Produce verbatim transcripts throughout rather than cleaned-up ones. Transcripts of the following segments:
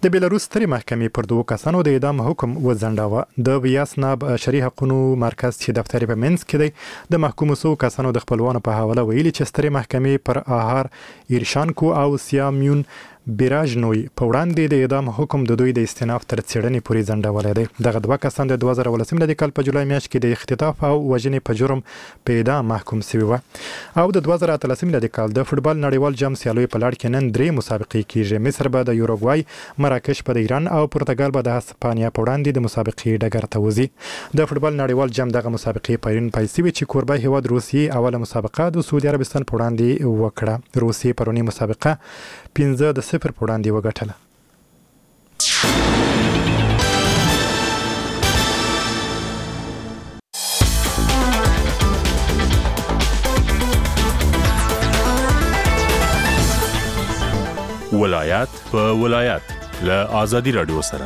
د بیلاروس سترې محکمې پر دوه کسانو د اعدام حکم وځنډاوه. د ویاسناب شرعي حقوقو مرکز چې دفتر په منځ کې دی د محکوم سو کسانو د خپلوانو په حواله ویلي چې سترې محکمې پر آهار ایرشانکو او سیامیون بیراژنوی په وړاندې د اعدام حکم د دوی د استئناف تر څېړنې پورې ځنډولی دی. دغه دوه کسان د دوه زره ولسم میلادي کال په جولای میاشت کې د اختطاف او وژنې په جرم په اعدام محکوم شوي وو او د دوه زره اتلسم میلادي کال د فوټبال نړیوال جام سیالیو په لړ کې نن درې مسابقې کیږي. مصر به د یوروګوای، مراکش به د ایران او پرتګال به د هسپانیا په وړاندې د مسابقې ډګر ته وځي. د فوټبال نړیوال جام دغه مسابقې پرون پیل شوې چې کوربه هیواد روسیې اوله مسابقه د سعودي عربستان په وړاندې وکړه. روسیې پرونی مسابقه پنځه د صفر په وړاندې وګټله. ولایت په ولایت له آزادي رادیو سره.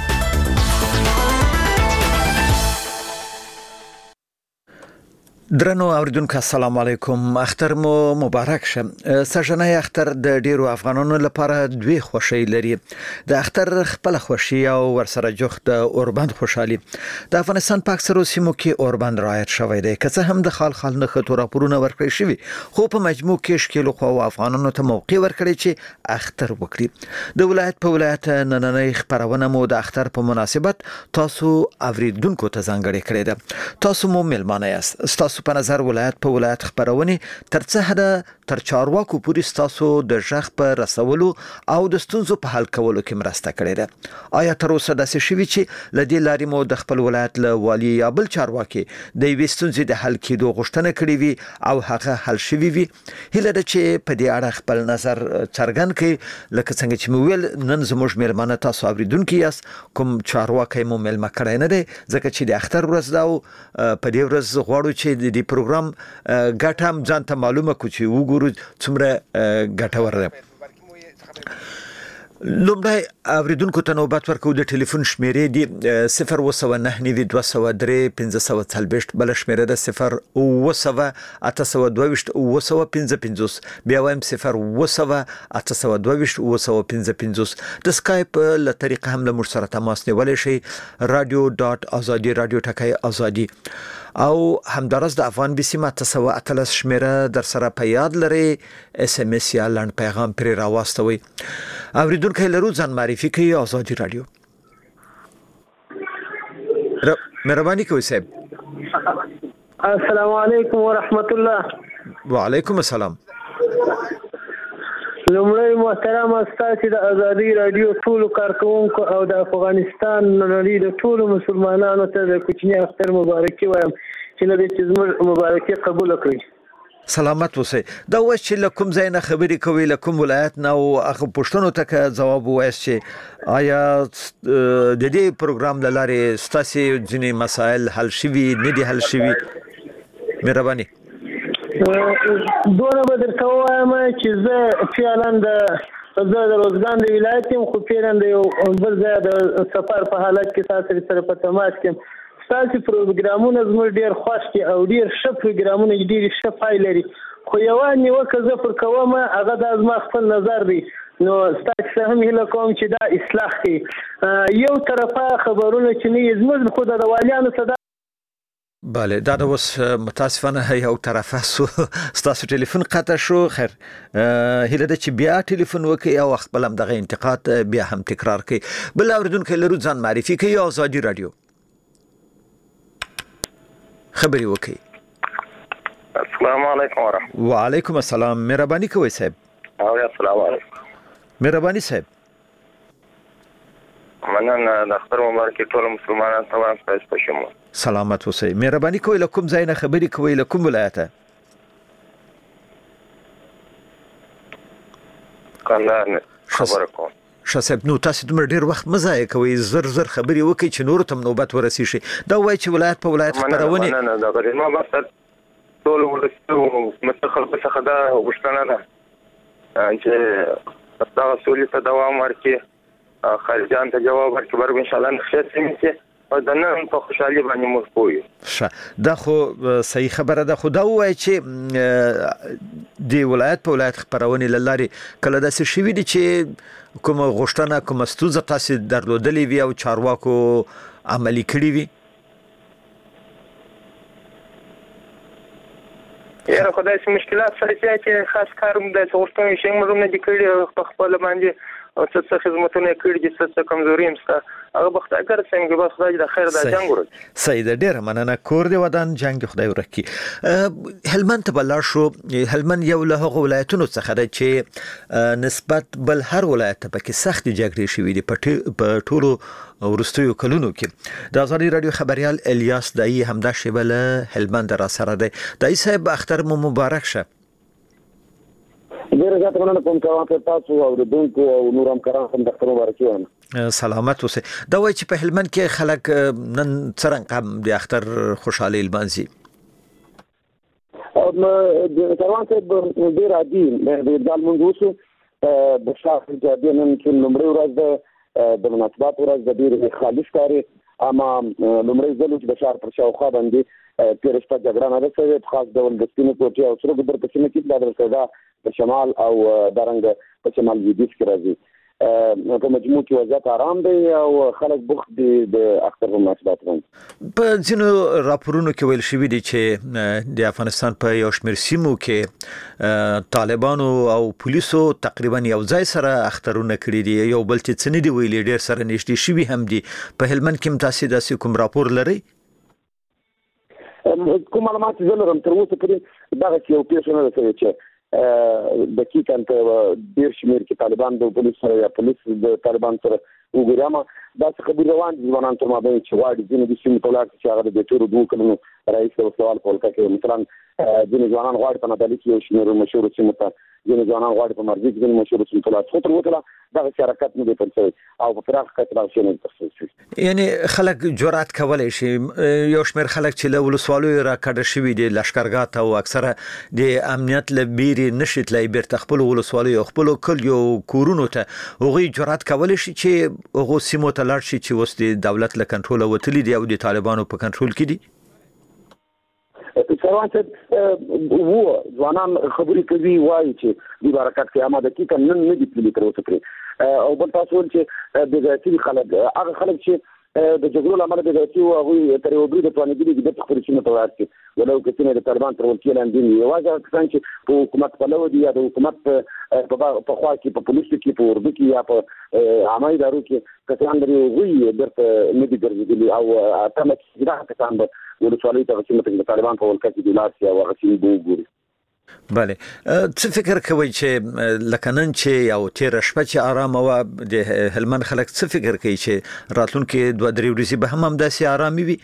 درنو اوریدونکو السلام علیکم. اختر مو مبارک شه. سژنه اختر د ډیرو افغانانو لپاره دوی خوشی لري. د اختر خپل خوشی او ورسره جوخت د اوربند خوشحالي. د افغانستان په اکثرو سیمو کې اوربند رعایت شوی دی. که څه هم د خال خال نه خطر راپورونه ورکړی شوی خو په مجموع کې شکل خو افغانانو ته موقع ورکړي چې اختر وکړي. د ولایت په ولایت نننۍ خبرونه مو د اختر په مناسبت تاسو اوریدونکو ته ځانګړي کړی ده. تاسو مو ملمانه یاست. تاسو په نظر ولایت په ولایت خبرونه تر څه حده تر چارواکو پورې تاسو د ژغ په رسولو او د ستونزو په حل کولو کې مرسته کړې ده. آیا تر اوسه داسې شوي چې لدې لارې مو د خپل ولایت له والی یا بل چارواکي د یوې ستونزې د حل کېدو غوښتنه کړې وي او هغه حل شوی وي؟ هیله ده چې په دې اړه خپل نظر څرګند کړئ. لکه څنګه چې مو ویل نن زموږ مېلمانه تاسو اوریدونکو یاست. کوم چارواکي مو مېلمه کړی نه دی ځکه چې د اختر ورځ دا په دې ورځ غواړو چې د پروګرام ګټه هم ځان ته معلومه کو چې وګورو څومره ګټور ده. لومړی اوریدونکو ته نوبت ورکو. د ټلیفون شمیرې دی صفر اوه نه نوي دوه سوه درې پنځه سوه څلوېښت، بل شمیره ده صفر اوه اته سوه دوه ویشت اوه سوه پنځه پنځوس، بیا وایم صفر اوه اته سوه دوه ویشت اوه سوه پنځه پنځوس. د سکایپ له طریقه هم له موږ سره تماس نیولی شئ. رادیو ډاټ ازادي رادیو ټکی ازادي او همدارس د افغان بیسیم اته سوه اتلس شمیره در سره په یاد لري. اس ام اس یا لنډ پیغام پرې راواستوي. اوریدونکو لرو ځان معرفي کوي. ازادي رادیو. مهرباني کوئ صاحب. السلام علیکم ورحمت الله. وعلیکم السلام. لومړی محترم استاد د ازادي رادیو ټول کارکونکو او د افغانستان نړۍ د ټول مسلمانانو ته د کوچنی اختر مبارکي وایم چې له دې چې مبارکي قبول کړئ. سلامت اوسئ. دا و چې لکم ځای نه خبرې کوي لکم ولایت نه او هغه پښتنو ته جواب وایي چې آیا د دې پروګرام لاره ستاسو ځینې مسایل حل شوي نه دي حل شوي؟ مهرباني. دونه به درته ووایم چې زه فعلا د زه د روزګان د ولایت یم خو فعلا د یو بل ځای د سفر په حالت کې تاسو سره په تماس کې ستاسو پروګرامونه زموږ ډېر خوښ دي او ډېر ښه پروګرامونه ډېر ښه پای لري. خو یوه نیوکه زه پر کوم هغه دا زما خپل نظر دی. نو ستاسو هم هیله کوم چې دا اصلاح کړئ. یو طرفه خبرونه چې نه زموږ خو د والیانو څخه بله دا د اوس متاسفانه یو طرفه سو ستاسو ټلیفون قطع شو. خیر هیله ده چې بیا ټلیفون وکړي او خپل هم دغه انتقاد بیا هم تکرار کړي. بل اوریدونکو لرو ځان معرفي کوي. ازادي رادیو خبري وکړي. السلام علیکم ورحمت الله. وعلیکم السلام. مهرباني کوئ صاحب. او السلام علیکم. مهرباني صاحب. مننه د اختر مبارک ټول مسلمانانو ته وایم تاسو په شمول. سلامت اوسئ. مهرباني کوئ له کوم ځای نه خبرې کوئ له کوم ولایته؟ کندهار نه خبره کوم. ښه صاحب نو تاسو دومره ډېر وخت مه ضایع کوئ. زر زر خبرې وکړئ چې نورو ته نوبت ورسیږي. دا وایي چې ولایت په ولایت خپرونې نه نه دا غواړم ما بس ټول ولستو مستخل په څخه دا غوښتنه ده چې دا سولې ته دوام ورکړي. خارجان ته جواب ورکړي. برګ ان شاء الله نخښه سمې او د نن په خوشحالي باندې موږ پوي. ښه دا خو صحیح خبره ده. خو دا وایي چې د ولایت په ولایت خبرونه لاري کله داسې شوي دي چې کوم غوښتنه کوم ستونزه تاسو درلودلې وي او چارواکو عملي کړی وي؟ یاره خدای سي مشکلات سره چې خاص کاروم د غوښتنې شي موږ نه دي کړی په خپل باندې او څه خدمتونه کړی دي څه کمزوري هم ستا هغه بختګر څنګه به خدای د خیر د جنگ ورک. صحیح ده. ډیره مننه. کور دی ودان جنگ خدای ورکی. هلمند ته بلار شو. هلمند یو له هغو ولایتونو څخه ده چې نسبت بل هر ولایت ته پکې سخت جګړې شوې دي په ټولو ورستیو کلونو کې. د ازادي رادیو خبريال الیاس دای همدا شیبله هلمند را سره دی. دای صاحب اختر مو مبارک شه. ډیره زیاته مننه کوم چې تاسو او د دونکو او نور همکاران هم د خبرو ورکړي. سلامت اوسئ. دا وایي چې په هلمند کې خلک نن څرنګه د اختر خوشحالي لمانځي؟ او د کاروان ته ډیر عادي د دالمونږ وسو د شاف د نن چې لومړی ورځ د مناسبات ورځ د ډیر خالص کاری اما لومړی ځل چې د شهر پر شاوخوا باندې پیرشته جګړه نه رسېږي خاص ډول د سپینو کوټي او سره ګدر په سیمه کې د درسګه په شمال او دارنګ په شمال لویدیځ کې راځي. په مجموع کې وضعیت آرام دی او خلک بوخت دي د اختر په مناسبات باندې. په ځینو راپورونو کې ویل شوی دی چې د افغانستان په یو شمېر سیمو کې طالبانو او پولیسو تقریبا یو ځای سره اخترونه کړی دي یو بل چې څنګه دی ویلي ډیر سره نشته شوی هم دي. په هلمند کې تاسو داسې کوم راپور لرئ؟ کوم معلومات زلرم تر اوسه پورې دا یو پیښه نه ده چې دقیقاً ته ډیر شمیر کې طالبان د پولیس سره یا پولیس د طالبان سره وګورم دا څه خبر روان دي ځوانان تر ما به چې واړي ځینې د سیمې په لار کې هغه د ټولو دوه کلونو رئیس او سوال کول کوي مثلا ځینې ځوانان غواړي په نادالي کې یو شمیر مشهور سیمه ته ځینې ځوانان غواړي په مرګ کې مشهور سیمه ته لاړ خو تر وته دا حرکت نه دی پرځي او په فراغ کې تر شي نه ترسي. یعنی خلک جرأت کولای شي یو شمیر خلک چې له ولسوالو را کډه شوی دي لشکرګاه ته او اکثره د امنیت لبيري نشټ لای بیرته خپل ولسوالو خپل کل یو کورونو ته هغه جرأت کولای شي چې هغه سیمو ته لاړ شي چې اوس د دولت له کنټرول وتلی دي او د طالبانو په کنټرول کې دي. سروان ته وو ځوانان خبرې کوي وایي چې د برکت کې آماده کې نن نه دي پلی تر اوسه پرې او بل تاسو چې د ځاتي خلک هغه خلک چې د جګړو لامل د ځاتي او هغه تر یو بل د توانګري د خبرې چې متوازي ولو کې چې د طالبان تر ولکې لاندې یوازې څنګه چې په حکومت په لور دی یا د حکومت په خوا کې په پولیسو کې په اردو کې یا په عامه ادارو کې کسان لري وي درته نه دي ګرځېدلي او تمه چې دا کسان به ولسوالۍ ته چې د طالبان په ولکه کې د لاسي او غسیل وګوري. بله څه فکر کوي چې لکه نن چې یو تیر شپه چې آرام او د هلمند خلک څه فکر کوي چې راتلونکي دوه درې ورځې به هم همداسې آرامي وي؟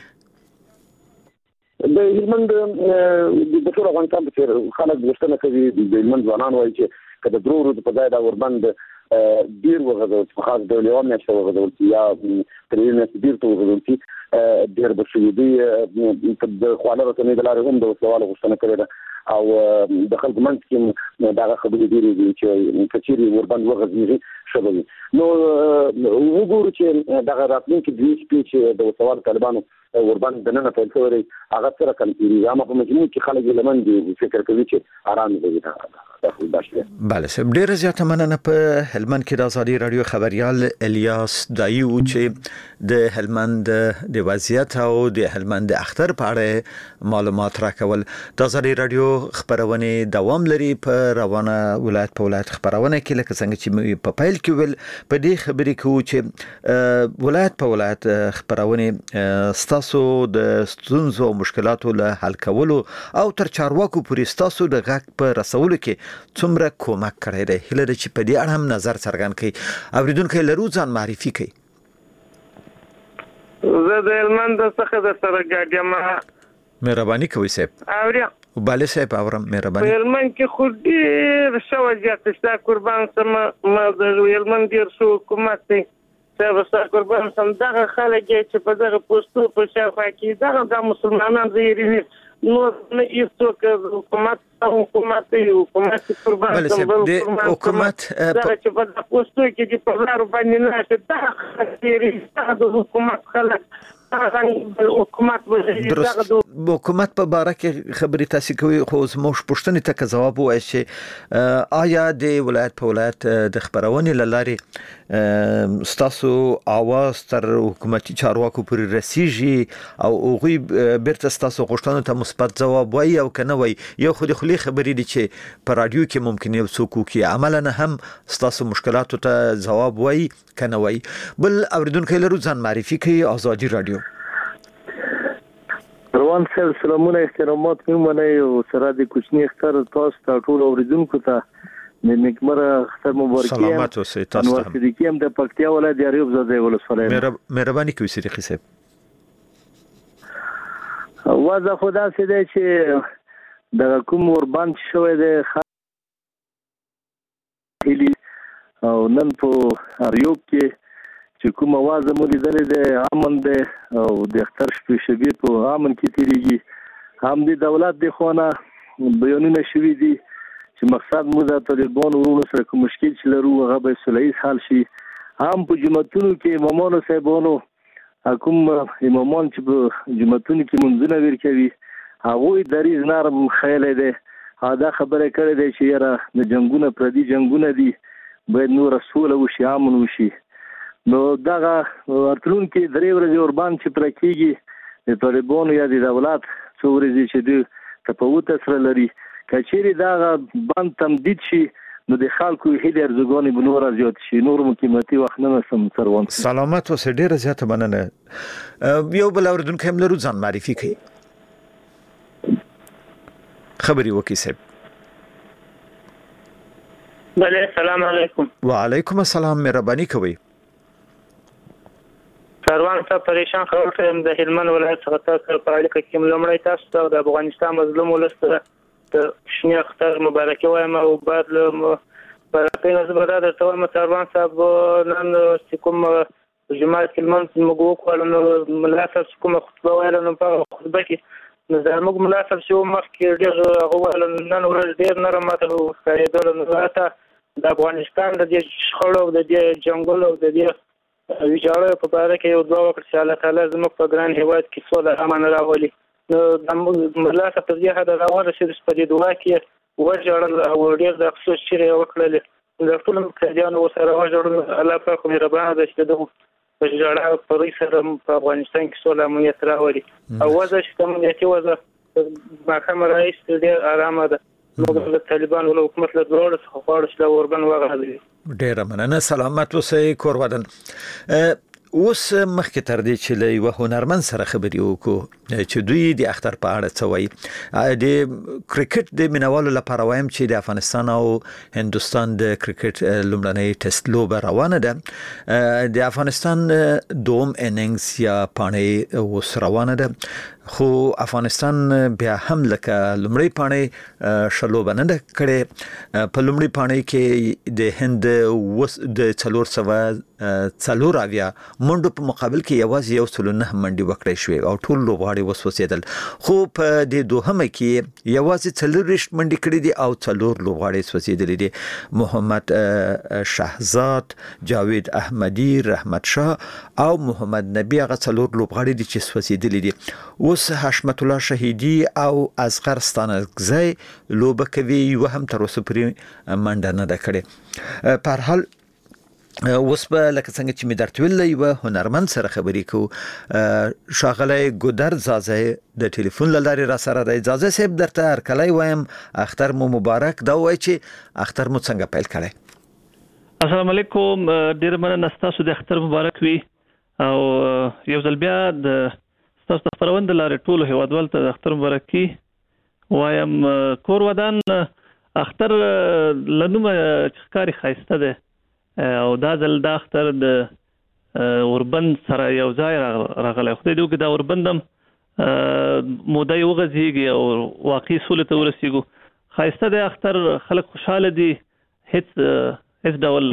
د هلمند د ټول افغانستان په څیر خلک غوښتنه کوي د هلمند ځوانان وایي چې کله درو ورځې په ځای دا وربند ډیر وغځول چې خاص ډول یو میاشت وغځول چې یا ترې نه ډیر ته وغځول چې ډیر به شوي دي د خواله رسنۍ د لارې هم د سوال غوښتنه کړې ده او د خلکو منځ کې دا خبرې ډېرې دي چې کچېرې وربند وغځېږي ښه به وي. نو وګورو چې دغه راتلونکي دوې شپې چې د سوال طالبانو وربند دننه پیل شوی دی هغه سره کم کېږي اما په مجموع کې خلک یې لمن دي فکر کوي چې آرام دی. بله صاحب ډیره زیاته مننه. په هلمند کې د ازادي رادیو خبريال الیاس دایو چې د هلمند د وضعیت او د هلمند د اختر په اړه معلومات راکول. د ازادي رادیو خبرونه دوام لري په روانه ولایت په ولایت خبرونه کې لکه څنګه چې په پایل کې ول په دې خبرې کې چې ولایت په ولایت خبرونه ستاسو د ستونزو او مشکلاتو له حل کولو او تر چارواکو پورې ستاسو د غږ په رسولو کې څومره کومک کړی دی. هیله ده چې په دې اړه هم نظر څرګند کړي. اوریدونکو لرو ځان معرفي کړي. زه د هلمند څخه د سره ګاډیم. مهرباني کوئ صاحب. اوریا بله صاحب اورم مهرباني. په هلمند کې خو ډېر ښه وضعیت شته قربان سم ما د هلمند ډېر ښه حکومت دی صاحب ستا قربان سم دغه خلک چې په دغه پوستو په شاوخوا کې دغه د مسلمانان زیري نو نه هیڅوک حکومت حکومت حکومت قربان سم بل حکومت دغه چې په پوستو کې د په لارو باندې نه چې دغه زیري د حکومت خلک حکومت درست حکومت په باره کې خبرې تاسو کوي خو زموږ پښتنې ته جواب وایي چې آیا د ولایت په ولایت د خبرونې لاري ستاسو आवाज تر حکومتي چارواکو پورې رسیږي او هغه بیرته ستاسو غوښتنو ته مثبت جواب وایي او کنه وایي یو خو د خلی خبرې دي چې په رادیو کې ممکن یو څوک کې عملاً هم ستاسو مشکلاتو ته جواب وایي کنه وایي بل اوریدونکو لرو ځان معرفي کوي آزادي رادیو روان صاحب سلامونه احترامات میمنه او سره د کوچنی اختر تاسو ته ټول اوریدونکو ته د نیکمره اختر مبارکي سلامات اوسئ تاسو ته صدیقی هم د پکتیا ولایت د اریوب زاده ولسوالۍ مهرباني کوئ صدیقی صاحب وازه خدا سي دی چې د کوم اوربان شوې ده او نن په اریوب کې چې کوم आवाज مو لیدلې ده امن ده او د اختر شپې شبي په امن کې تیریږي هم د دولت د خونه بیانونه شوي دي چې مقصد مو د طالبان ورونو سره کوم مشکل چې لرو هغه به صلیح حل شي هم په جمعتونو کې امامانو صاحبانو کوم امامان چې په جمعتونو کې منځونه ورکوي هغه دریز نرم خیال ده دا خبره کړې ده چې یاره د جنگونه پردي جنگونه دي باید نور رسول او شي امن وشي نو دغه ورتلون کې درې ورځې اوربان چې پر کېږي د طالبانو یا د دولت څو ورځې چې د تفاوت سره لري کچېری دغه بند تمدید شي نو د خلکو هیله ارزګانی بنور زیات شي نور مو قیمتي وخت نه سم سروان سلامات اوسه ډیره زیاته مننه یو بل اوریدونکو هم لرو ځان معرفي کوي خبري وکي صاحب بله السلام علیکم وعلیکم السلام مهرباني کوي سروان ته پریشان خبر ته د هلمند ولایت څخه تاسو په اړه کې کوم لمړی تاسو ته د افغانستان مظلوم ولسته د شنه اختر مبارکي وایم او بعد له برکې نه زبر د تور سروان صاحب نن چې کوم جماعت هلمند موږ کوو ملاتړ کوم خطبه ویل نو په خطبه کې نو زموږ ملاتړ شو مخکې ډېر غوړل نن ورځ ډېر نرم ماته ښکارېدل نو راته د افغانستان د دې شخړو د دې جنگل او د دې ویجاړه په اړه کې یو دوه وکړ چې الله تعالی زموږ په ګران هیواد کې سوله امن راولي نو د ملاتړ په دې هدا راوړل شي په دې دوه کې وجړل او ډېر د افسوس چې وکړل د ټول مکرجانو سره وجړل الله پاک مهربان دی چې دغه په جړه په ری سره په افغانستان کې سوله امنیت راولي او وځه چې امنیتي وځه محکمه رئیس ډېر آرام ده نو د طالبان ول حکومت له دروړ څخه خاص له اوربن وغږدي ډېر مننه سلامات اوسئ کور ودان اوس مخکې تر دې چې له یو هنرمند سره خبرې وکړو چې دوی د اختر په اړه څه وایي د کرکټ د مینوالو لپاره وایم چې د افغانستان او هندستان د کرکټ لومړنۍ ټیسټ لوبه روانه ده د افغانستان دوم اننګز یا پاڼې اوس روانه ده خو افغانستان بیا هم لکه لومړی پاڼې شلوبه نه کړي په لومړی پاڼې کې د هند وس د څلور سوه څلور اویا منډو په مقابل کې یوازې یو سل نه منډي وکړې شوې او ټول لوبغاړي وسوسېدل خو په د دوهمه کې یوازې څلور رښت منډي کړې دي او څلور لوبغاړي وسوسېدل دي محمد شهزاد جاوید احمدی رحمت شاه او محمد نبی هغه څلور لوبغاړي دي چې وسوسېدل دي اوس حشمت الله شهیدی او اصغر ستانکزی لوبه کوي یو هم تر اوسه پورې منډه نه ده کړې په هر حال اوس په لکه څنګه چې می درته ویل یو هنرمند سره خبرې کو شاغله ګودر زازه د ټلیفون لارې را سره د اجازه صاحب درته هر کله وایم اختر مو مبارک دا وای چې اختر مو څنګه پیل کړی السلام علیکم ډیر مننه تاسو د اختر مبارک وي او یو ځل بیا د تاسو د خبروند لارې ټول هیوادوال ته د اختر مبارکي وایم کور ودان اختر لنومه ښکاری خایسته ده او دا ځل د اختر د اوربند سره یو ځای راغلی خدای دې وکړي دا اوربندم موده یې وغځېږي او واقعي سولې ته ورسېږو ښایسته دی اختر خلک خوشحاله دي هیڅ هیڅ ډول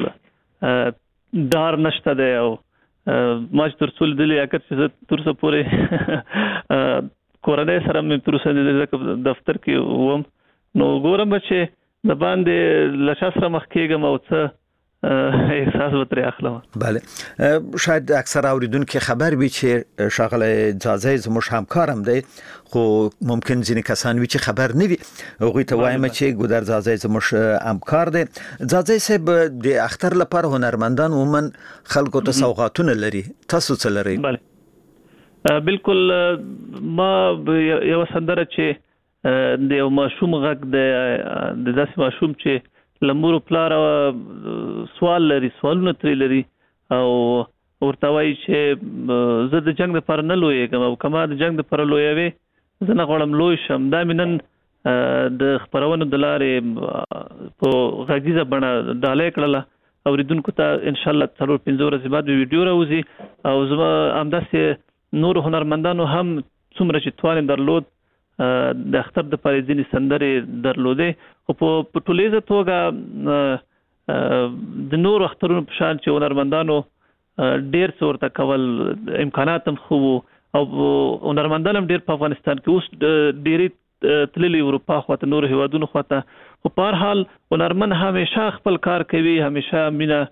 ډار نشته دی او ما چې تر څو لیدلي اګر چې زه تر اوسه پورې کورنۍ سره مې تر اوسه ځکه دفتر کې وم نو ګورم به چې د باندې له چا سره مخ کېږم او څه احساس وتر اخلم. بله شاید اکثر اوریدونکو خبر وي چې شاغله ځاځي زموږ همکارم دی خو ممکن ځینې کسان وي چې خبر نه وي هغوی ته وایم چې ګودر ځاځي زموږ همکار دی. ځاځي صاحب د اختر لپاره هنرمندان عموما خلکو ته سوغاتونه لري، تاسو څه لري؟ بله بالکل ما یو سندره چې د یو ماشوم غږ د داسې ماشوم چې لمور پلار سوال لري، سوالونه ترې لري او ورته وایي چې زه د جنگ لپاره نه لویږم او کما د جنگ لپاره لویوي زه نه غواړم لوی شم. دا مې نن د خبرونو د لارې په غږیزه بڼه ډالۍ کړله اوریدونکو ته. ان شاء الله څلور پنځه ورځې بعد ویډیو راوځي او زما همداسې نور هنرمندانو هم څومره چې توان درلود د اختر د پاره ځینې سندرې درلودې خو په ټولیزه توګه د نور اخترونو په شان چې هنرمندانو ډیر څه ورته کول امکانات هم خو او هنرمندان هم ډیر په افغانستان کې اوس ډیرې تللي اروپا خواته نور هیوادونو خواته خو په هر حال هنرمند همیشه خپل کار کوي، همیشه مینه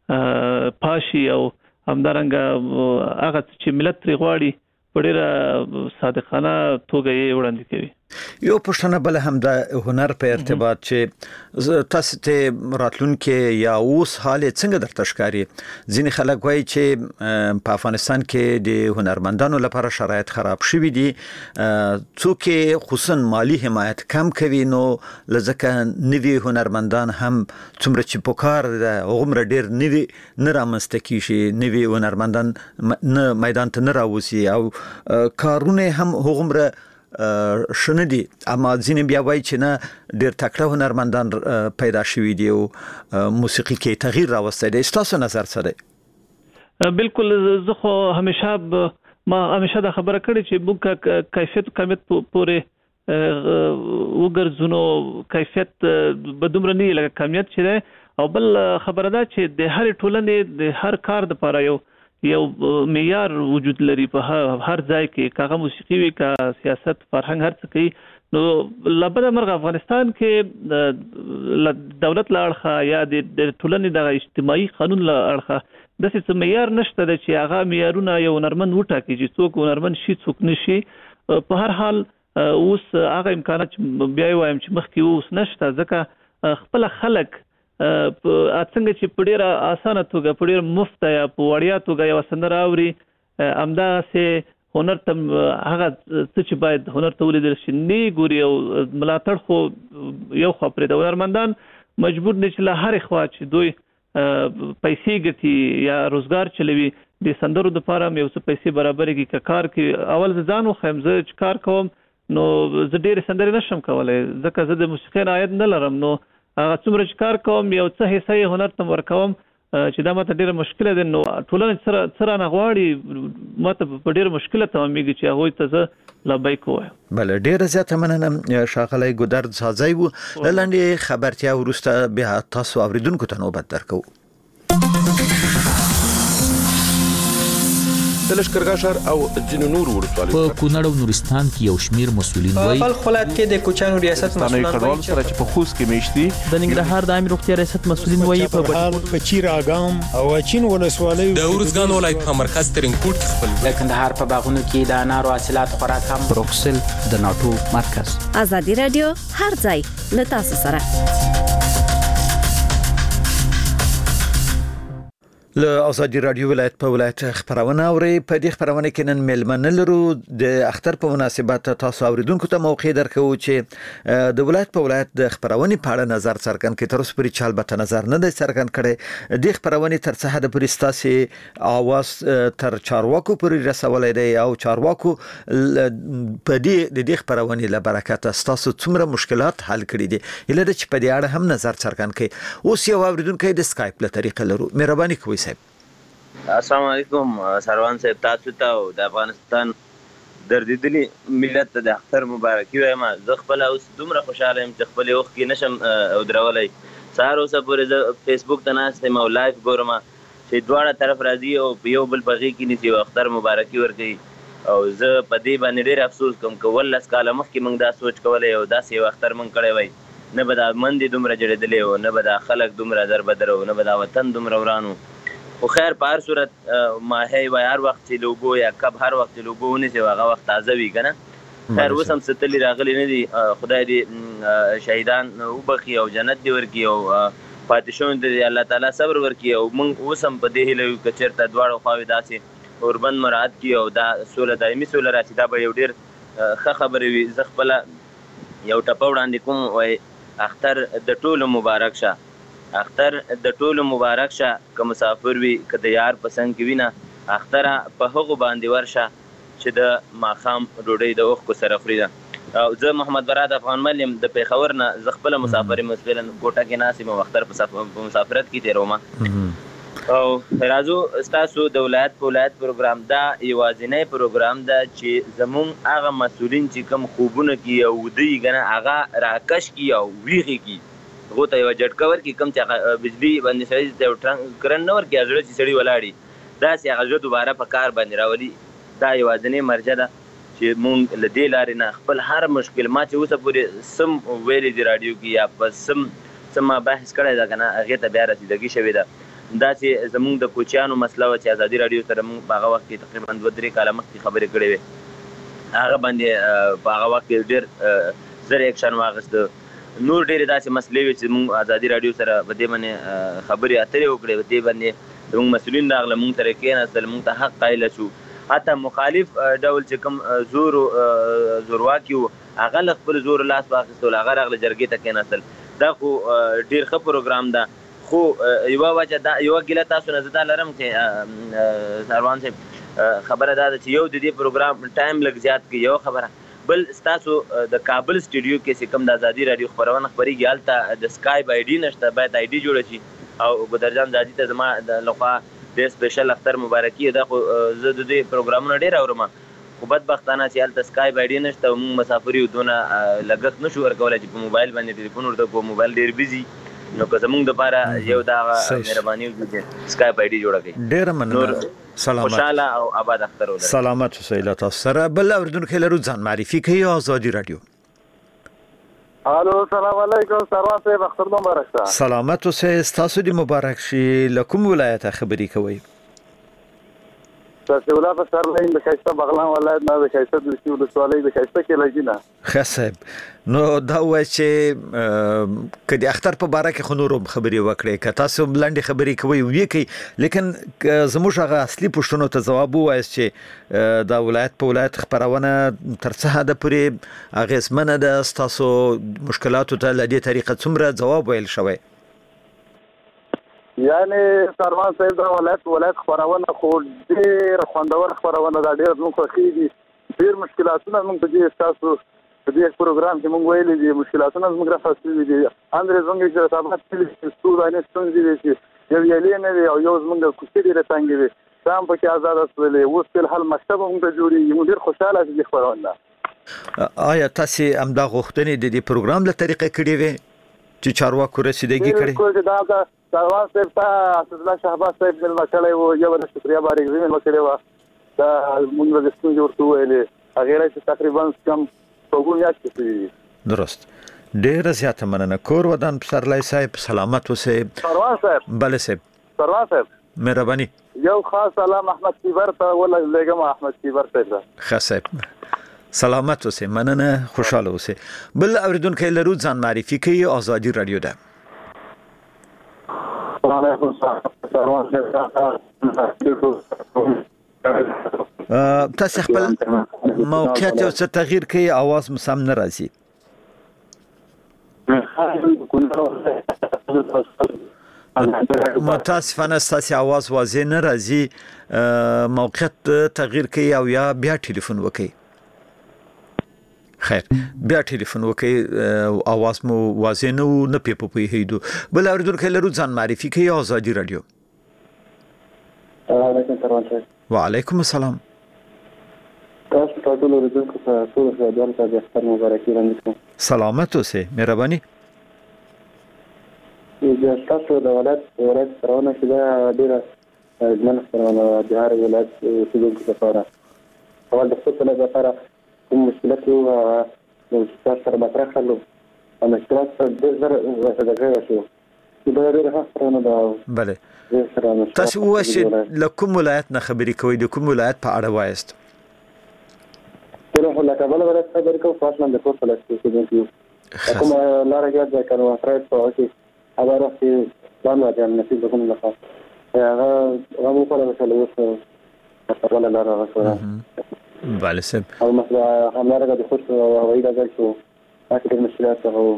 پاشي او همدارنګه هغه چې ملت ترې غواړي په ډیره صادقانه توګه یې وړاندې کوي. یو پښتنه بل هم د هنر په ارتباط چې تاسو ته راتلونکي یا اوس حال څنګه درته ښکاري؟ ځینې خلک وایي چې په افغانستان کې د هنرمندانو لپاره شرایط خراب شوي دي، څوک خصوصا مالی حمایت کم کوي، نو لځکه نوي هنرمندان هم څومره چې پکار ده هغومره ډیر نوي نه رامنځته کیږي، نوي هنرمندان نه میدان ته نه راوځي او کارونه هم هغومره شنه دي. اما ځینې بیا وایي چې نه ډیر تکړه هنرمندان پیدا شوي دي او موسیقي کې تغییر راوستی دی. ستاسو نظر څه دی؟ بالکل زه خو همیشه ما همیشه دا خبره کړې چې موږ کیفیت کمیت پورې وګرځو نو کیفیت به دومره نه لکه کمیت چې دی. او بل خبره ده چې د هر ټولنې د هر کار دپاره یو یو معیار وجود لري په هر ځای کې، کاغه موسیقي وي کا سیاست فرهنګ هر څه کوي. نو لبد مرغ افغانستان کې دولت لاړخه یا د ټولنې د اجتماعي قانون لاړخه د څه معیار نشته چې هغه معیارونه یو هنرمند وټاکي چې څوک هنرمند شي څوک نشي. په هر حال اوس هغه امکانات بیا وایم چې مخکې اوس نشته، ځکه خپل خلک څنګه چې په ډیره اسانه توګه په ډیره مفت یا په وړیا توګه یو سندره اوري همداسې هنر ته هغه څه چې باید هنر ته ولیدل شي نه ګوري او ملاتړ خو یو خوا پرې د هنرمندان مجبور دي چې له هرې خوا چې دوی پیسې ګټي یا روزګار چلوي د سندرو دپاره یو څه پیسې برابرې کړي. که کار کې اول زه ځان وښیم زه چې کار کوم نو زه ډېرې سندرې نشم کولی ځکه زه د موسیقۍ نه عاید نه لرم، نو هغه څومره چې کار کوم یو څه حصه یې هنر ته ورکوم چې دا ماته ډېره مشکله ده. نو ټولنه څه رانه غواړي ماته په ډېره مشکله تمامېږي چې هغوی ته زه لبیک ووایم. بله ډېره زیاته مننه ښاغلی ګودر ځاځی و. له لنډې خبرتیا وروسته بیا تاسو اوریدونکو ته نوبت درکوو. د لشکرګاه ښار او ځینو نورو ولسوالیو په کونړ او نورستان کې یو شمیر مسؤلین وایي په خپل کې د کوچانو ریاست مسؤلین وایي چې په خوست کې میشتي د ننګرهار د عامه روغتیا ریاست مسؤلین وایي په بهار په چیر اګام او اچین ولسوالیو د ورزګان ولایت په مرکز ترینکوټ خپل د کندهار په باغونو کې د انارو حاصلات خوراک هم بروکسل د ناتو مرکز. ازادي رادیو هر ځای له تاسو سره. له ازادي رادیو ولایت په ولایت خبرونه اوري. په دې خبرونه کې نن ملمنه لرو د اختر په مناسبت تاسو اوریدونکو ته موقع درکو چې د ولایت په ولایت د خبرونه په اړه نظر څرګند کړي. تر اوسه پورې چال به نظر نه دی څرګند کړي. د خبرونه تر څه حد پورې ستاسو اواز تر چارواکو پورې رسولای دی او چارواکو په دې د دې خبرونه له برکت تاسو څومره مشکلات حل کړي دي اله چې په دې اړه هم نظر څرګند کړي. اوس یو اوریدونکو د سکایپ له طریقې لرو. مهرباني کوئ. السلام علیکم سروان صاحب، تاسو ته او د افغانستان دردیدلی ملت ته د اختر مبارکي وایم. زه خپل اوس دومره خوشاله یم چې خپل وخت کې نشم او درولای. سهار اوسه پورې زه فیسبوک ته ناست یم او لایف ګورم چې دواړه طرف راځي او یو بل په غېږ کې نیسي او اختر مبارکي ورکوي. او زه په دې باندې ډېر افسوس کوم که ولس کاله مخکې موږ دا سوچ کولی او داسې یو اختر موږ کړی وای نه به دا مندې دومره جړېدلې وو، نه به دا خلک دومره دربدره وو، نه به دا وطن دومره وران وو. خو خیر په هر صورت ماهی وایي هر وخت چې لوبو یا کب هر وخت چې لوبو ونیسي هغه وخت تازه وي که نه. خیر اوس هم ستلي راغلي نه دي، خدای دې شهیدان وبخي او جنت دې ورکړي او پاتې شوي دې الله تعالی صبر ورکړي. او موږ اوس هم په دې هیله یو که چېرته دواړو خواوې داسې اوربند مراعات کړي او دا سوله دایمي سوله راشي، دا به یو ډېر ښه خبرې وي. زه خپله یو ټپه وړاندې کوم، وایي اختر د ټولو مبارک شه، اختر د ټولو مبارک شه، که مسافر وي که د یار په څنګ کې وینه، اختره په هغو باندې ورشه چې د ماښام ډوډۍ د اوښکو سره خوري ده. او زه محمد براد افغان مل یم د پېښور نه، زه خپله مسافر یم، اوس فعلا کوټه کې ناست یم او اختر په مسافرت کې تېرومه. او راځو ستاسو د ولایت په ولایت پروګرام دا یوازینی پروګرام ده چې زمونږ هغه مسؤلین چې کوم خوبونه کي او وده یي که نه هغه راکش کي او ویښې کي، هغو ته یوه جټکه ورکړي. کوم چې هغه بجلي باندې سړی ته یو کرنټ نه ورکړي، زړه چې سړي ولاړي داسې هغه زړه دوباره په کار باندې راولي. دا یوازینۍ مرجع ده چې مونږ له دې لارې نه خپل هر مشکل، ما چې اوسه پورې سم ویلي دي راډیو کې یا په سم سم ما بحث کړی ده که نه، هغې ته بیا رسیدګي شوې ده. دا چې زمونږ د کوچیانو مسله وه چې ازادي راډیو سره مونږ په هغه وخت کې تقریبا دوه درې کاله مخکې خبرې کړې وې، هغه باندې په هغه وخت کې ډېر زر ایکشن واخیسته. نور ډېرې داسې مسلې وې چې مونږ ازادي راډیو سره په دې باندې خبرې اترې وکړې، په دې باندې زمونږ مسؤلین راغله، مونږ سره کېناستل، مونږ ته حق قایله شو. حتی مخالف ډول چې کوم زور زورواکي وو هغه له خپل زور لاس واخیستل، هغه راغله جرګې ته کېناستل. دا خو ډېر ښه پروګرام ده. خو یوه وجه دا یوه ګیله تاسو نه زه دا لرم چې سروان صاحب خبره دا ده چې یو د دې پروګرام ټایم لږ زیات کړي، یو خبره. بل ستاسو د کابل سټوډیو کې چې کوم د ازادي راډیو خپرونه خپرېږي هلته د سکایپ آی ډي نشته، باید آی ډي جوړه شي. او ګودرجان زادي ته زما د لخوا ډېر سپیشل اختر مبارکي. دا خو زه د دې پروګرامونه ډېر اورم، خو بدبختانه چې هلته سکایپ آی ډي نشته او موږ مسافر یو، دونه لګښت نشو ورکولی چې په موبایل باندې ټلیفون ورته کړو، موبایل ډېر بیزي. نو که زمونږ دپاره یو دا مهرباني وکړي چې سکایپ آی ډي جوړه کړي. ډېره مننه. سلامت، خوشحاله او آباد اختر ولرئ. سلامت اوسئ. له تاسو سره بل اورېدونکی لرو، ځان معرفي کوي. ازادي راډیو. الو سلام علیکم سروان صاحب، اختر مبارک شه. سلامت اوسئ، ستاسو دې مبارک شي. له کوم ولایته خبرې کوئ؟ تاسو ولا په سر لین د ښایسته بغلان ولایت نه، د ښایسته دلسي ولسوالۍ د ښایسته کلیجي نه. ښه صاحب، نو دا وایي چې که د اختر په باره کې خو نور هم خبرې وکړئ، که تاسو لنډې خبرې کوئ ویې کوئ، لیکن زموږ هغه اصلي پوښتنو ته ځواب ووایاست چې دا ولایت په ولایت خپرونه تر څه حده پورې اغېزمنه ده، ستاسو مشکلاتو ته له دې طریقه څومره ځواب ویل شوی؟ یعنی سروان صاحب دا ولایت ولایت خبرونه خو ډېر خوندور خبرونه ده، ډېر زموږ خوښېږي. ډېر مشکلاتونه زموږ په دې ستاسو په دې پروګرام کې مونږ ویلي دي، مشکلاتونه زموږ رافع شوي دي. اندرې زموږ چې رسابات کلي ستونزې ستونزې دي چې یو یلې نه وي او یو زموږ کوڅې ډېرې تنګې وي، دا هم پکې ازاده شولې. اوس فلحال مکتب هم ته جوړېږي، موږ ډېر خوشحاله چې دې خپرونه ده. آیا تاسې همدا غوښتنې د دې پروګرام له طریقې کړې وې چې چارواکو رسیدګي کړې؟ سروان صاحب ته اسدالله شهباز صاحب مېلمه کړی و، یو د شکریا بارګزي مېلمه کړې وه. دا مونږ د ستونزې ورته وویلې، هغې چې تقریبا کم څو میاشتې شوي دي. درست، ډېره زیاته مننه. کور ودان پسرلی صاحب، سلامت اوسئ. سروان صاحب. بله صاحب. سروان صاحب مهرباني. یو خاص سلام احمد کیبر ته ولېږم، احمد کیبر صاحب ته. ښه صاحب، سلامت اوسئ، مننه، خوشحاله اوسئ. بل اورېدونکی لرو، ځان معرفي کوي. ازادي راډیو ده. تاسو خپل موقعیت او څه تغییر کوي، आवाज مو سم نه راځي. متاسفانه ستاسو आवाज واضح نه راځي. موقعیت تغییر کوي او یا بیا ټلیفون وکړئ. خیر، بیا ټلیفون وکړئ، आवाज مو واضح نه و، نه پې پوهېدو. بل اورېدونکی لرو، ځان معرفي کوي. ازادي راډیو. وعلیکم سلام صاحب. وعلیکم السلام. تاسو ته ټول اورېدونکو ته ټول ښه ته د اختر مبارکي وړاندې کوم. سلامت اوسئ، مهرباني. د تاسو د ولایت ولایت خپرونه چې دا ډېره اغېزمنه خپرونه ده د هر ولایت اوسېدونکو لپاره. اول د خپل ولایت لپاره کوم مشکلات یو نو تاسو سره مطرح کړلو مشکلات د زر زر شو دا ډېر خطرناک ده. بله تاسو وایئ له کوم ولایت نه خبرې کوئ، د کوم ولایت په اړه وایست؟ زه له کابل ولایت خبرې کوم، فاصله د کوټ ولایت کې اوسېدونکی کوم لاره کې د کانو افراد په کې هغه وخت باندې راځم نصیب کوم لخوا هغه هغه مو په لاره کې اوس په ولا لاره راځو. بله سب او مثلا هملاره د خوش هوایي ډګر شو اته مشکلات او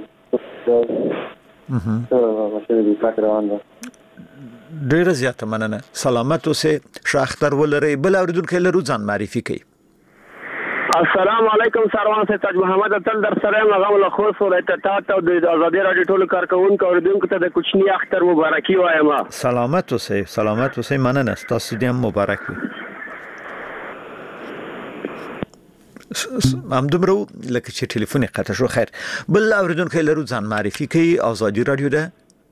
ډیره زیاته مننه. سلامت اوسئ، ښه اختر ولرئ. بل اوریدونکی لرو، ځان معرفي کړئ. السلام علیکم سروان سے تاج محمد اتل در سره مغم له خو سره اتات او د آزادي رادیو ټولو کارکونکو اوریدونکو ته د کوچنی اختر مبارکي وایم. سلامت اوسئ، سلامت اوسئ، مننه. تاسو دې مبارک وي. هم دومره لکه چې ټلیفون قطع شو. خیر، بل اوریدونکی لرو، ځان معرفي کړئ. آزادي رادیو ده.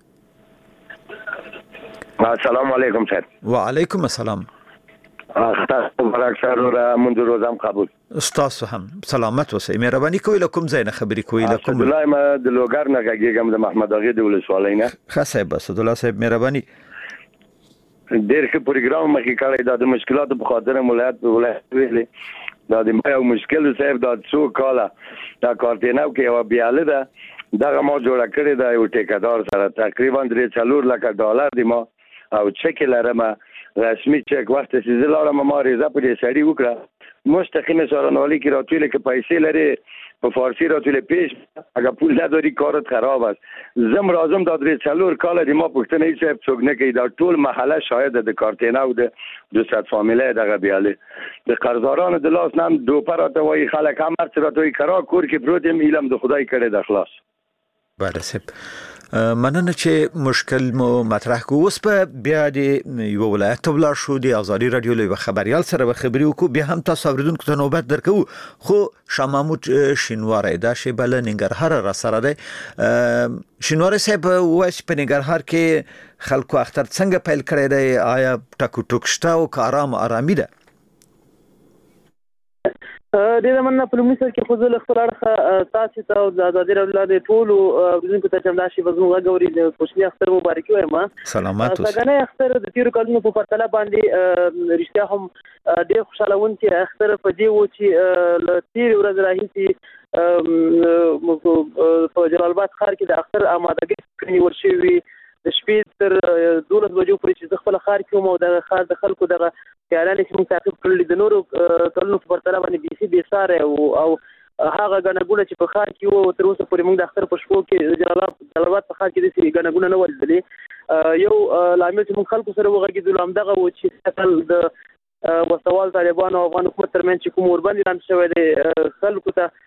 السلام علیکم سر. وعلیکم السلام. اختر مبارک سر را منذ روزم قبول. استاد هم سلامت اوسئ. مهرباني کوئ له کوم ځای نه خبرې کوئ؟ له کوم؟ الله ما د لوګر نه غږیږم، د محمد اغه د ولسوالۍ نه. ښه صاحب، اسد الله صاحب مهرباني. ډېر ښه پروګرام مخې کړی. د مشکلاتو په خاطر ولایت ولایت ویلې دا د ما یو مشکل صاحب دا څو کاله دا کارتینو کې یو بیاله ده دغه ما جوړه کړې ده یو ټیکدار سره تقریبا درې څلور لکه ډالر دی ما او چک لرم رسمي چک. وخت چې زه لاړم ما ریزه په دې سړي وکړه مستقیم سرانوالی کې راتویل که پیسې لري په فارسی راتویل پیش اگر پول نداری کارت خراب است. زم رازم دا درې څلور کاله دی ما پوښتنه هیڅ صاحب څوک نه کوي. دا ټول محله شاید د کارتینو د دوه فامیله دغه بیاله د قرضدارانو د لاس نام دوپر راته وایي خلک هم هر څه راته وایي کرا کور کې پروت یم علم د خدای کړی د خلاص. بله صاحب مننه چې مشکل مو مطرح کو. اوس په بیا د یو ولایت ته ولاړ شو، د آزادي رادیو له خبريال سره به خبرې وکړو. بیا هم تاسو اوریدونکو ته نوبت درکو. خو شاه محمود شینواری دا شی بل ننګرهار را سره دی. شینواری صاحب وایي په ننګرهار کې خلکو اختر څنګه پیل کړی دی؟ آیا ټکو ټوک شته او آرام آرامي ده؟ د زمونږ په لومړي سر کې خو زه له خپل اړخه تاسو ته او د ازادي رادیو د ټولو اوریدونکو ته چې دا شی وزمو غوړي د کوچني اختر مبارکي وایم. سلامات اوسئ. څنګه اختر د تیرو کلونو په پرتله باندې رښتیا هم ډېر خوشاله چې اختر په دې و چې له تیر ورځ راهیسې په جلال آباد ښار کې د اختر آمادګي کړنی ورشي د شپې تر دولس بجو پورې چې خپل ښار کې مو د ښار د خلکو دغه خیالانه چې موږ تعقیب کړل د نورو کلونو په پرتله باندې بيسي بي ساره او هغه غنګونه چې په ښار کې وو تر اوسه پورې موږ د اختر په شپو کې جلال آباد په ښار کې د غنګونه نه ولدلې. یو لامل چې موږ خلکو سره وغږیدل همدغه و چې تل د وسوال طالبانو او افغان حکومت ترمنځ چې کوم ورباندې اعلان شوی دی خلکو ته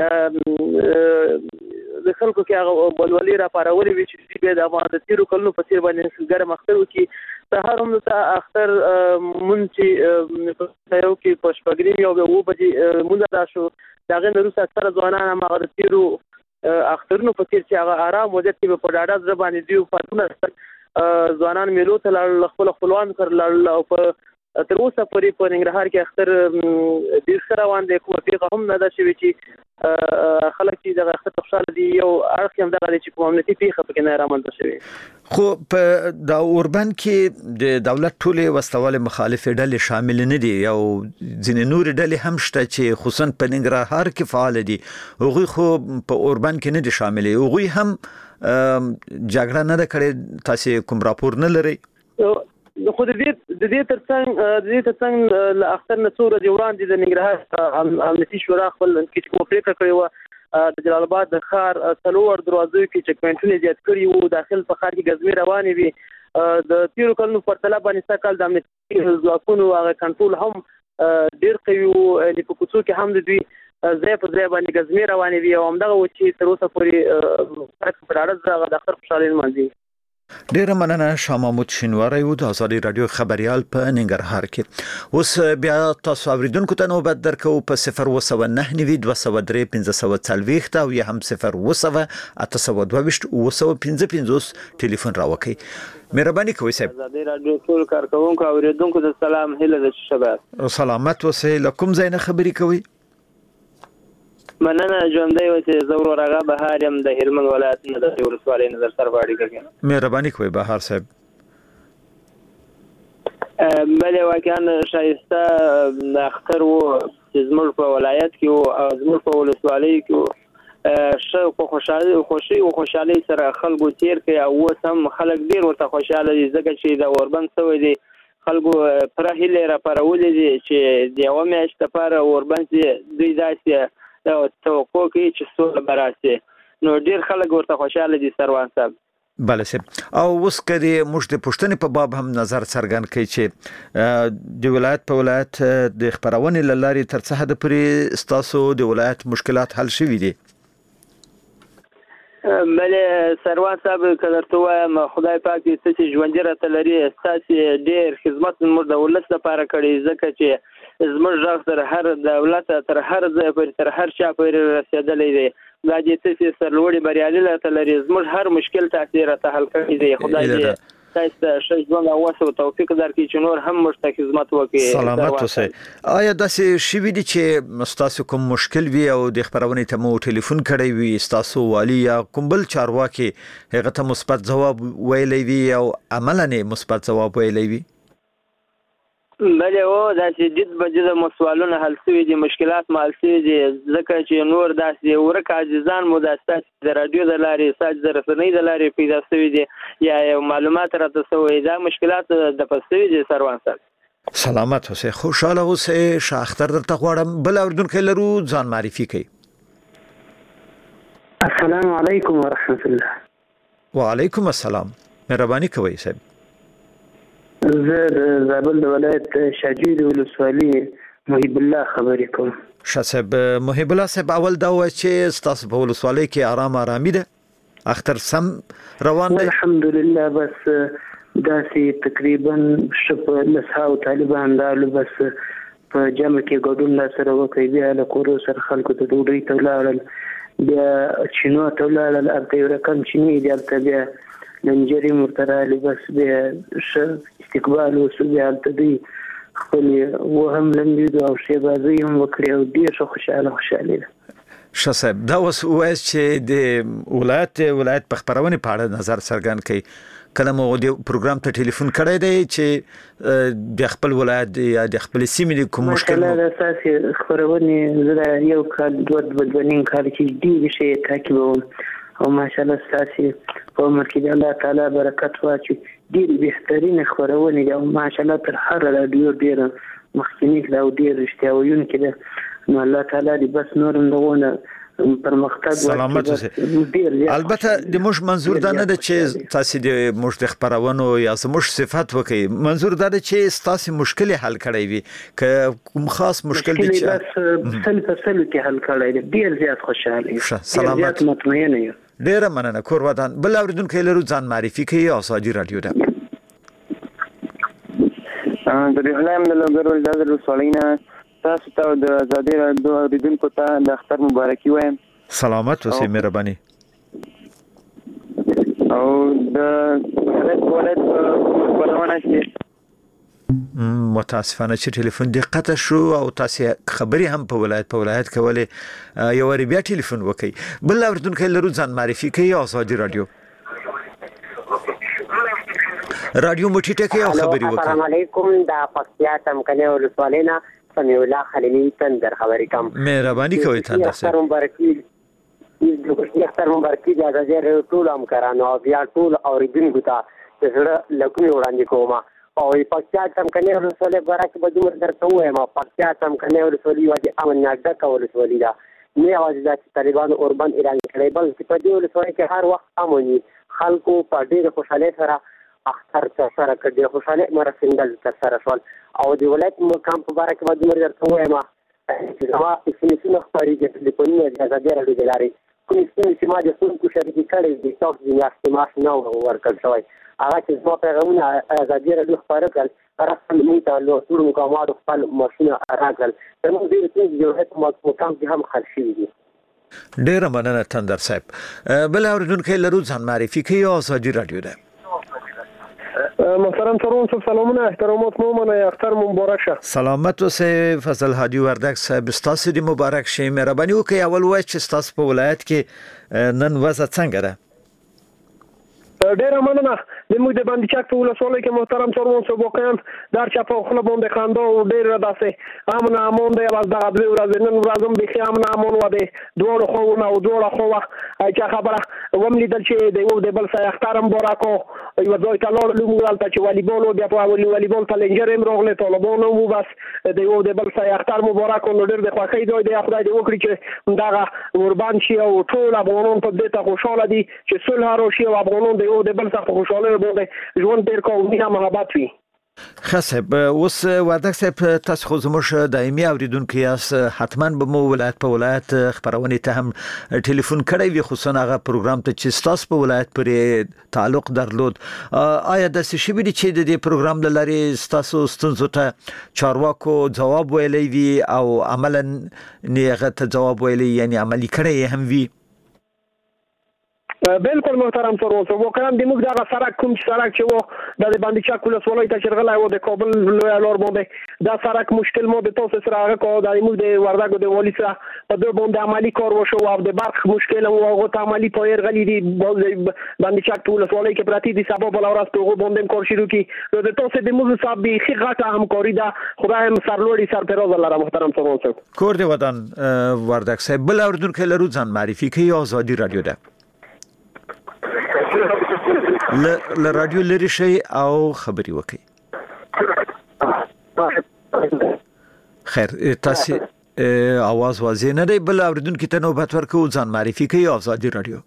د خلکو کې هغه ولولي را پارولې وي چې به د افغان د تیرو کلونو په څیر باندې ګرم اختر وکړي. سهار هم د اختر مونږ چې په یو کې په شپږ یو به و بجې مونږ دا شو دغه وروسته اکثره ځوانان هم هغه د تیرو اخترونو په څیر چې هغه آرام وضعیت کې په ډاډه ځای باندې دیو پاتونه ځوانان میلو ته لاړل، خپل خپلوان کړل او په تر اوسه پورې په ننګرهار کې اختر ډېر ښه روان دی. کومه پیښه هم نه ده شوې چې خلک چې دغه اختر خوشاله دي. یو اړخ هم دغه دی چې کومه امنیتي پیښه پکې نه رامنځته شوې. خو په دا اوربند کې د دولت ټولې وسلوال مخالفې ډلې شامل نه دي او ځینې نور ډلې هم شته چې خصوصا په ننګرهار کې فعال دي. هغوی خو په اوربند کې نه دي شامل. هغوی هم جګړه نه ده کړې. تاسو کوم راپور نه لرئ؟ خو د دې د دې ترڅنګ د دې ترڅنګ له اختر نه څو ورځې وړاندې د ننګرهار امنیتي شورا خپل کې کومه پریکړه کړې وه د جلال آباد د ښار څلور دروازو کې چک پوینټونه زیات کړي وو. داخل په ښار کې ګزمې روانې وي. د تیرو کلونو په پرتله باندې سږ کال د امنیتي ځواکونو هغه کنټرول هم ډېر قوي وو. یعنې په کوڅو کې هم د دوی ځای په ځای باندې ګزمې روانې وي او همدغه و چې تر اوسه پورې خلک په ډاډه زړه د اختر خوشحالي لمانځي. ډیره مننه شاه محمود شینواری و د آزادي رادیو خبريال په ننګرهار کې. اوس بیا تاسو اوریدونکو ته نوبت درکو په صفر و سو نه نوي دوه سو درې پنځه سو څلوېښت او یا هم صفر و سو اته سو دوه ویشت او سو پنځه پنځوس ټلیفون راوکي. مهرباني کوئ صاحب. آزادي رادیو ټول کارکونکو اوریدونکو ته سلام هیله ده چې شباب سلامت اوسئ. له کوم ځای نه خبرې کوئ؟ مننه ژوندی اوسئ. زه ورور هغه بهار یم د هلمند ولایت نه د ولسوالۍ نظر سره په اړیکه کې. مهرباني کوئ بهار صاحب. بله واقعا شایسته د اختر و چې زموږ په ولایت کې او زموږ په ولسوالۍ کې ښه په خوشحالي خوشي او خوشحالي سره خلکو تیر کوي او اوس هم خلک ډېر ورته خوشحاله دي ځکه چې د اوربند سوی دی خلکو پوره هیلې راپارولې دي چې د یوه میاشت لپاره اوربند دوی داسې توقع کوي چې سوله به راسي نو ډېر خلک ورته خوشحاله دي سروان صاحب. بله صاحب او اوس کدی موږ د پښتنې په باب هم نظر څرګند کړي چې د ولایت په ولایت د خبرونې لاري تر څه حد پورې ستاسو د ولایت مشکلات حل شوي دي؟ بله سروان صاحب که درته وایم خدای پاک دې څه چې ژوندي راته لري ستاسې ډېر خدمت زموږ د ولس لپاره کړی ځکه چې زموږ غږ تر هر دولت تر هر ځای پورې تر هر چا پورې رسېدلی دی دا دې څه چې سرلوړي بریالي راته لري زموږ هر مشکل تاسې راته حل کړی دی. خدای دې تاسو ته ښه ژوند او وسه او توفیق درکړي چې نور هم موږ ته خدمت وکړي. سلامت اوسئ. آیا داسې شوي دي چې ستاسو کوم مشکل وي او د خبرونې ته مو ټلیفون کړی وي ستاسو والي یا کوم بل چارواکي هغه ته مثبت ځواب ویلی وي او عملاً مثبت ځواب ویلی وي؟ بله او داسې جد به جد مو سوالونه حل شوي دي مشکلات مو حل شوي دي ځکه چې نور داسې ورک عزیزان مو داسې د راډیو د لارې ستاسو د رسنۍ د لارې پیدا شوي دي یا یو معلومات راته شوي دا مشکلات د پس شوي دي سروان صاحب. سلامت اوسئ خوشحاله اوسئ. ښه اختر درته غواړم. بل اورېدونکی لرو ځان معرفي کړئ. السلام علیکم ورحمت الله. وعلیکم السلام. مهرباني کوئ صاحب. زه د زابل د ولایت شاجوی د ولسوالۍ محب الله خبرې کوم. ښه صاحب محب الله صاحب اول دا وایي چې ستاسو په ولسوالۍ کې ارام ارامي ده اختر سم روان دی؟ الحمدلله بس داسې تقریبا شپ لسهاو طالبان دالو بس په جمع کې ګډون لا سره وکړي بیا له کورو سره خلکو ته ډوډۍ ته ولاړل بیا چینو ته ولاړل هلته یو رقم چینی دی هلته بیا لنجرې مرترالی بس بیا ښه استقبال وسو بیا هلته دوی خپلې وهم لمبېدو او شیبازۍ هم وکړې او ډېر ښه خوشحاله خوشحالي ده. ښه صاحب دا اوس ووایاست چې د ولایت ولایت په خپرونې په اړه نظر څرګند کړئ کله مو د پروګرام ته ټلیفون کړی دی چې د خپل ولایت یا د خپل سیمې د کوم مشکل ماشاءالله د ستاسې خپرونې زه د یو کال دوه دوه نیم کال کې ډېرې ښې تعقیبوم او ماشاءالله ستاسې په عمر کې د الله تعالی برکت واچوي ډېرې بهترینې خپرونې دي او ماشاءالله تر هر راډیو ډېره مخکینی ده او ډېر رښتیا ویونکې ده نو الله تعالی دې بس نور هم دغونه پرمختګ سلامت اوسئ. البته د موږ منظور دا نه ده چې تاسو د موږ د خبرونو یا زموږ صفات وکړي منظور دا ده چې تاسو مشکل حل کړی وي که کوم خاص مشکل دي چې بس سل په سل کې حل کړی دی ډېر زیات خوشاله یم سلامت مطمئن یم. ډېره مننه کور ودان. بل اورېدونکی لرو ځان معرفي کوي ازادي راډیو ده. د رحلم د لوګر ولایت ولسوالۍ نه تاسو ته د ازادي راډیو اوریدونکو ته د اختر مبارکي وایم. سلامت اوسئ مهرباني. او د ولایت ولایت خبرونه چې متاسفانه چې ټلیفون دې قطع شو او تاسو خبري هم په ولایت په ولایت کولې یو ور بیا ټلیفون وکړئ. بل اورېدونکی لرو ځان معرفي کوي ازادي راډیو. راډیو مو ټیټه کوي او خبري وکړئ. السلام علیکم دا پکتیا څمکنه ولسوالۍ نه سمیع الله خلیلي تندر خبرې کوم. مهرباني کوئ تندر صاحب. اختر مبارکي اختر مبارکي د ازادي راډیو ټول همکارانو او بیا ټول اوریدونکو ته زړه لکه وړاندې کوم او پکتیا څمکنه ولسوالۍ برکه به دومره درته وایم پکتیا څمکنه ولسوالۍ واجب امن ډکه ولسوالۍ ده نه یوازې د طالبانو اوربند اعلان کړی بلکې په دې ولسوالۍ کې هر وخت امن خلکو په ډېره خوشحالۍ سره اختر ترسره کړ د خوشحالۍ مراسم ترسره شول او د ولایت مقام په باره کې به دومره درته ووایم چې زما سیمې خپرېږي ټلیفونونه د ازادي راډیو د لارې کومې سیمې چې ما د خلکو شریکې کړې د ټاکس د میاشتې معاش نه ورکړل شوی هغه چې زما پیغامونه ازادي راډیو خپاره کړل رسم موږ ته له ټولو مقاماتو خپل معاشونه راکړل زموږ ډېرې ستونزې د ولایت مقام کې هم حل شوي دي. ډېره مننه تندر صاحب. بل اورېدونکی لرو ځان معرفي کوي ازادي راډیو ده. محترم سروان صاحب سلامونه احترامات مو منه اختر مبارک شه. سلامت اوسه فضل هادي وردک صاحب ستاسو دی مبارک شه. مهرباني وکړئ اول وای چې ستاسو په ولایت کې نن وضع څنګه ده؟ ډیره مننه. د موږ د باندې په ولسوالۍ کې محترم سروان صاحب واقعا در چپه خپل باندې خندا او ډیره داسې امن امون دی واز د غدوی ورځ نن ورځم به خیام نه امون و دی دوه خو نه او دوه خو چې خبره وم لیدل چې د یو د بل سره اخترم براکو یو ځای ته لاړ لومړال ته چې والیبال او بیا په والیبال چیلنجر هم راغله طالبانو مو بس د یو د بل سره اختر مبارک او ډیر د خوښۍ دوی د خدای دې وکړي چې دغه قربان شي او ټول افغانان په دې ته خوشاله دي چې صلح راشي او افغانان د یو د بل څخه خوشاله باندې ژوند ډیر کوي محبت وي. خصب اوس وردک صاحب تاسو خو زموږ دایمي اوریدونکو یاست، حتما به مو ولایت په ولایت خبرونه ته هم ټلیفون کړی وي، خصوصا هغه پروګرام ته چې تاسو په ولایت پورې تعلق درلود. آیا د څه شي چې د دې پروګرام لاري تاسو ستونزو ته چارواکو جواب ویلی وي او عملاً نیغه ته جواب ویلی یعنی عملی کړی هم وي؟ بالکل محترم سروان صاحب واقعا د موږ دغه سړک کوم سړک چې و د باندې چا ولسوالۍ ته چرغلای و د کابل لوی لار باندې دا سړک مشکل مو د تاسو سره هغه کو د موږ د وردګو د والی سره په دوه باندې عملی کار وشو او د برق مشکل او هغه ته عملی پایر غلی دي باندې چا ولسوالۍ کې پراتی دي سبب بل اورست هغه باندې کار شروع کی د تاسو د موږ صاحب به خغه همکاري ده خدای هم سرلوړي سرپراز الله محترم سروان صاحب. کور دی ودان وردګ صاحب بل اوردونکو لرو ځان معرفي کوي آزادي رادیو ده ل رادیو لري شي او خبري وکي. خیر تاسو आवाज واضح نه دی بل اوریدونکو ته نوبت ورکو ځان معرفي کوي آزادي رادیو.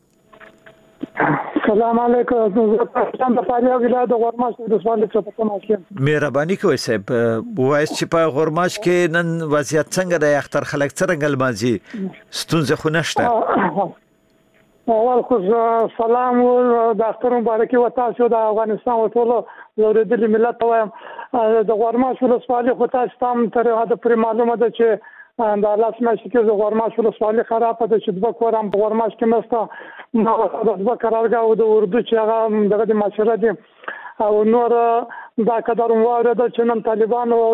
السلام علیکم زه د پاریو ولایت د غورماش د ولسوالۍ څخه په کومه کې مهرباني کوئ صاحب وایس چې په غورماش کې نن وضعیت څنګه د اختر خلک څنګه لمازي ستونزه خو نشته؟ اول خو سلام د اختر مبارکي و تاسو د افغانستان او ټول زوردلی ملت وایم د غورماش ولسوالۍ خو تاسو تام تر هغه پر معلومه ده چې د لاس ماشي کې د غورماش ولسوالۍ خراب ده چې د کورم په غورماش کې مسته نو د قرارګاه او د اردو چې هغه دغه د معاشره دي او نور دا قدر واره ده چې نن طالبان او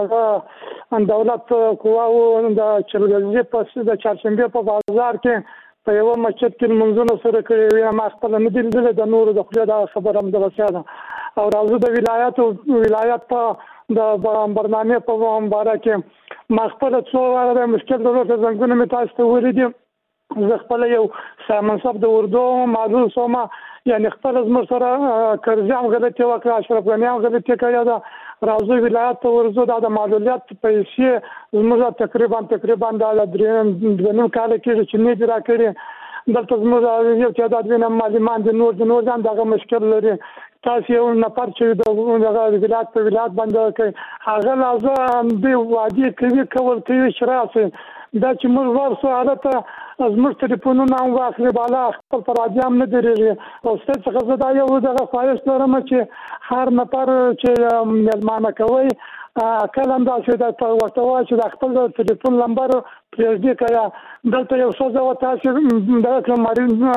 د دولت قواو د چرګزي په د چارشنبه په بازار کې په یو مسجد کې منځونه سره کړی وي ما خپل نه دي لیدل د نور د خو دا خبره هم د وسیاده او راځو د ولایت او ولایت په د برنامه په مبارک کې ما خپل څو واره مشکل درلود څنګه مې تاسو ته ولیدم زه خپل یو سامنصب د اردو معلوم سوما یعنی خپل زموږ سره کرزیام غلطي وکړه اشرف غنیام غلطي کړی دا راځو ولایت ته ورزو د معلولیت پیسې زموږ تقریبا تقریبا د دریم کال کې چې نه دی راکړي دلته زموږ یو تعداد وینم معلمان د نور د نور ځان دغه مشکل لري تاسو یو نفر چې د ولایت په ولایت باندې کوي هغه لازم دی وادي کوي کول کوي شراسه دا چې موږ ورسو حالت زموږ ټلیفونونه هم واخلي بالا خپل پر راډیو هم نه درېږي او ستاسو څخه زه دا یو دغه خواهش لرم چې هر نفر چې مېلمانه کوي کله هم داسې د ورته وایي چې د خپل ټلیفون نمبر پرېږدي که دلته یو څه زه تاسو دغه کړم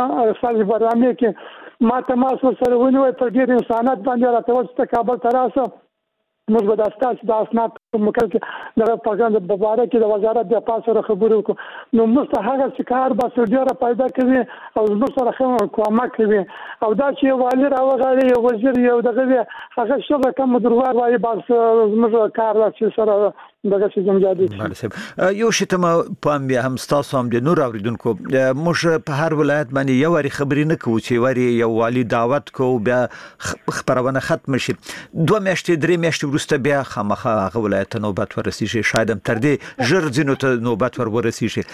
ستاسو برنامې کې ما تماس ورسره ونیوی پر ډېر انسانیت باندې راته وویل چې ته کابل ته راسه موږ به د ستاسو د اسناد په مکل کې دغه پاکستان د باره کې د وزارت د پاس سره خبرې وکړو نو موږ ته هغه چې کار به ډېره پیدا کوي او موږ سره ښه کومک کوي او دا چې والي راوغاړي یو وزیر یو دغه هغه شغله کوم دروازه وایي بس موږ کار چې سره دغه څه جمجادي یو شته ما پام بیا هم تاسو هم د نور اوریدونکو موږ په هر ولایت باندې یو وری خبرې نه کوو چې وری یو والی دعوت کو بیا خبرونه ختم شي دوه میاشتې درې میاشتې وروسته بیا خامخا هغه ولایت نوبت ورسیږي شاید هم تر دې ژر ځینو ته نوبت ور ورسیږي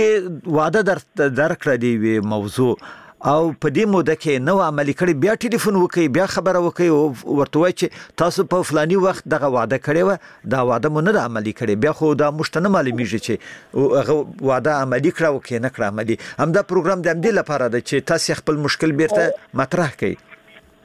کې وعده در درکړه دی وی موضوع او په دې موده کې نو عملي کړي بیا ټلیفون وکي بیا خبره وکي او ورته وایي چې تاسو په فلاني وخت دغه وعده کړې و دا وعده مونږ نه عملي کړي بیا خو دا مشتنه معلومیږي چې هغه وعده عملي کړه او کې نه کړه عملي هم دا پروګرام د دې لپاره ده چې تاسو خپل مشکل بیرته مطرح کړئ.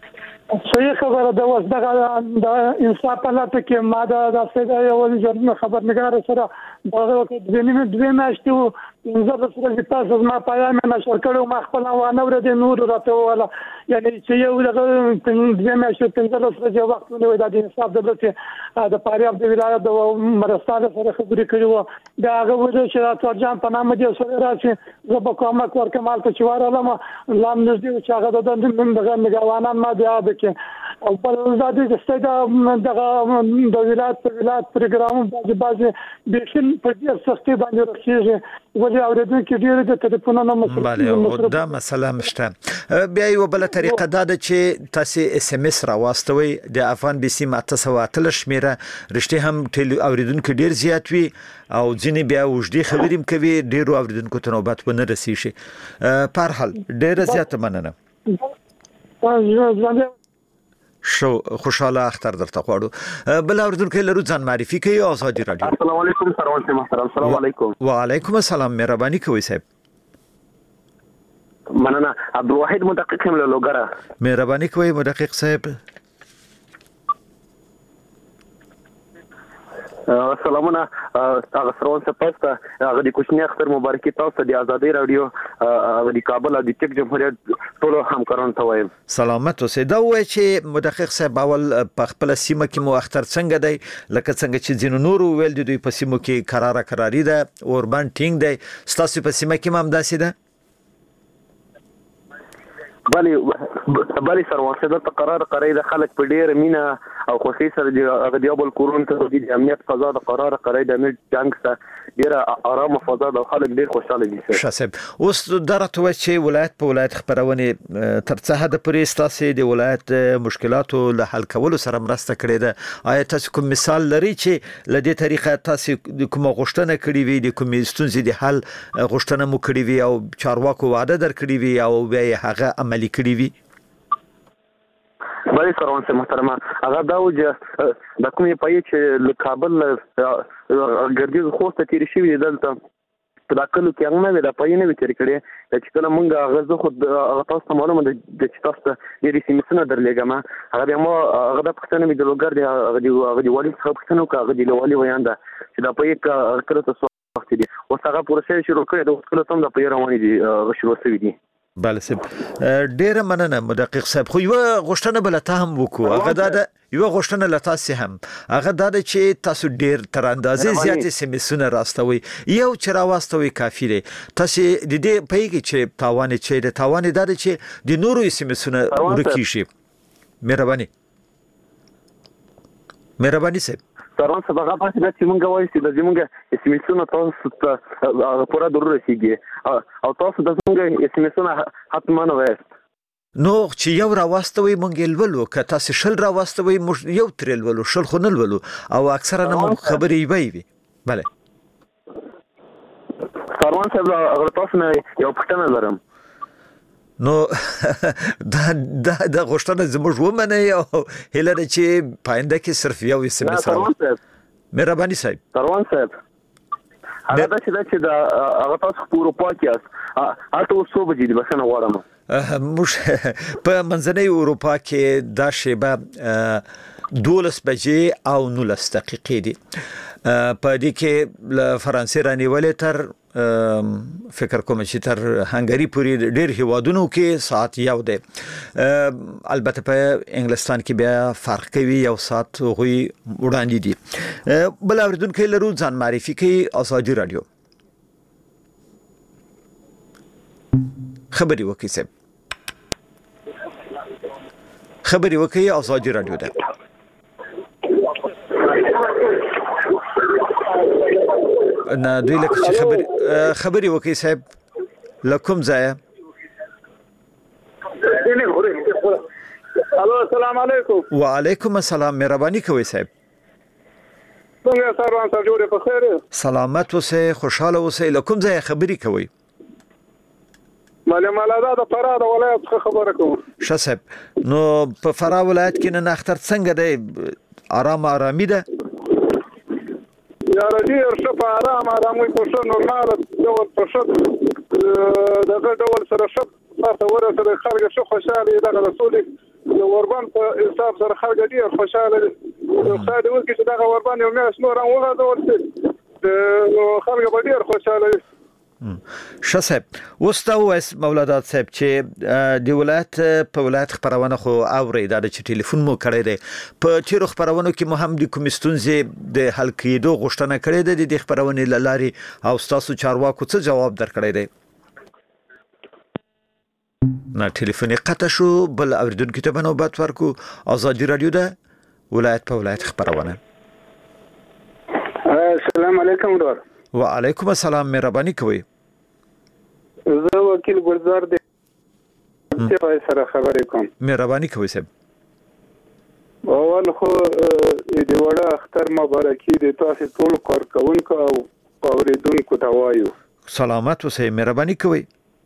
صحیح خبره ده اوس دغه د انصاف په لټه کې ما د داسې یو ژورنال خبرنګار سره دغه کې د نیمه دوه میاشتې پنځلس ورځې تاسو زما پیغام نشر کړو ما خپل وانه ورته نور راته ولا یعنی چې یو دغه دوه میاشتې پنځلس ورځې وخت ونیو د انصاف دولت د فاریاب د ولایت د مرستاله سره خبرې کړې و دا هغه وجه چې راځي جان په نامه دي سره راځي زه به کومه کور کمال ته چوار لم لام نږدې چې هغه د دغه نگوانان ما بیا وکړي او په زادي د ستګه دغه د ولایت په ولایت پروګرام باندې باندې بشین په دې سختي باندې راځي ولې اوریدونکو ډیر د ټلیفونونو مسله دا مسله مشته بیا یو بل طریقه دا ده چې تاسو اس ام اس راوستوي د افغان بي سي ماته شمیره رښتیا هم ټلی اوریدونکو ډیر زیات وي او ځینې بیا وجدي خبرې کوي ډیرو اوریدونکو ته نوبت ونه رسیږي په هر حال ډیر زیات مننه شو خوشاله اختر درته غواړو بل اوریدونکو لرو ځان معرفي کوي آزادي رادیو السلام علیکم سروان صاحب محترم السلام علیکم وعلیکم السلام مهرباني کوي صاحب مننه عبدالواحد مدقق هم له لوګره مهرباني کوي مدقق صاحب سلامونه هغه سروان صاحب تاسو هغه د کوچنی اختر مبارکي تاسو د ازادي رادیو هغه د کابل د ټیک جمهوریت ټول همکارانو ته وایم سلامت اوسئ دا وایي چې مدقق صاحب اول په خپل سیمه کې مو اختر څنګه دی لکه څنګه چې ځینو نور ویل دي دوی په سیمه کې قرار قراری ده اوربان ټینګ دی ستاسو په سیمه کې هم داسې ده بلی بلی سروان صاحب ته قرار قرای د خلک په ډیر مینا او خوشي سره د غدیابل کورون ته د امنیت فضا د قرار قرای د امنیت جنگ سره ډیر آرام فضا د خلک ډیر خوشاله دي شاسب اوس درته و چې ولایت په ولایت خبرونه تر څه حد پرې ستاسو د ولایت مشکلاتو له حل کولو سره مرسته کړې ده آیا تاسو کوم مثال لري چې له دې طریقه تاسو کوم غوښتنه کړې وي د کوم ستونزې د حل غوښتنه مو کړې وي او چارواکو وعده درکړې وي او بیا هغه عملي کړی وي بلی سروان صاحب محترمه هغه دا و چې د کومې پای چې له کابل ګردیز خوسته تیر شي دلته په داخلو کې هغه نه د پای نه وتر کړي چې کله مونږ هغه زه خود هغه تاسو معلومه ده چې تاسو د ریسیمسونه درلېګم هغه مو هغه د پښتنې د لوګر دی هغه دی هغه دی ولی څخه پښتنو کا هغه دی لوالي ویاندا چې د پای کله تاسو وخت دي او هغه پروسه شروع کړي د کله تم د پای رواني دي شروع شوی دي بله صاحب ډیر مننه مدقق صاحب خو یو غوښتنه بل ته هم وکړو هغه دا یو غوښتنه لته سي هم هغه دا چې تاسو ډیر تر اندازې زیات سیمسونه راستوي یو چې راوستوي کافي دی تاسو د دې پیګي چې تاوان چې د تاوان دا چې د نورو سیمسونه ورکی شي مهرباني مهرباني صاحب سروان صاحب هغه پاتې چې مونږ وایو چې د زمونږ اسمسونه تاسو ته پوره ضروري رسیږي او تاسو د زمونږ اسمسونه حتما وایست نو چې یو راوستوي مونږ لولو که تاسو شل راوستوي یو تر لولو شل خو نه لولو او اکثره نه خبرې وي bale سروان صاحب هغه تاسو نه یو پښتنه لرم نو دا دا د غوښتنه زموږ ومنه یو هله چې پاینده کې صرف یو اسم سره مهرباني صاحب سروان صاحب هغه د چې د هغه تاسو په اروپا کې اس اته وسو بجې د بسنه غواړم مش په منځنۍ اروپا کې دا شیبه دولس بجې او نولس دقیقې دي په دې کې ل فرانسې رانیولې تر فکر کوم چې تر هنګری پورې ډېر هیوادونو کې ساعت یو دی البته په انګلستان کې بیا فرق کوي یو ساعت غوي وړاندې دي بل اوریدونکو لرو ځان معرفي کوي ازادي رادیو خبري وکي سب خبري وکي ازادي رادیو ده نه دوی لکه چې خبري خبري وکي صاحب لکم ځای الو السلام علیکم وعلیکم السلام مهرباني کوي صاحب څنګه سروان صاحب جوړه په خیر سلامت اوسه خوشاله اوسه لکم ځای خبري کوي ماله مالادا د فراه د ولایت خبره کوم ښه صاحب نو په فراه ولایت کې نه اختر څنګه دی آرام آرامي ده یا راځي ورشه په آرام آرامي په څو نورمال ډول په څو دغه ډول سره شپ تاسو ورته خلک شو خوشاله دغه رسول د اوربان په حساب سره خلک ډیر خوشاله دي خو دا وکړي چې دغه اوربان یو مې اسنور راوغه ورته نو خلک به ډیر خوشاله دي شاسب وستو اس مولادات صاحب چې د ولایت په ولایت خبرونه خو اوري دا چې ټلیفون مو کړی دی په چیرو خبرونو کې مو هم د کومستونزې د حل کېدو غوښتنه کړې ده د خبرونې لاري او تاسو چارواکو څه جواب درکړی دی نه ټلیفون قطع شو بل اوریدونکو ته نوبت ورکو ازادي رادیو ده ولایت په ولایت خبرونه السلام علیکم ورور وعلیکم السلام مهرباني کوئ زه وکیل ګلزار دی چې سره خبرې کوم مهرباني کوئ صاحب اول خو د وړه اختر مبارکي د تاسو ټول کارکونکو او اوریدونکو ته وایو سلامت اوسئ مهرباني کوئ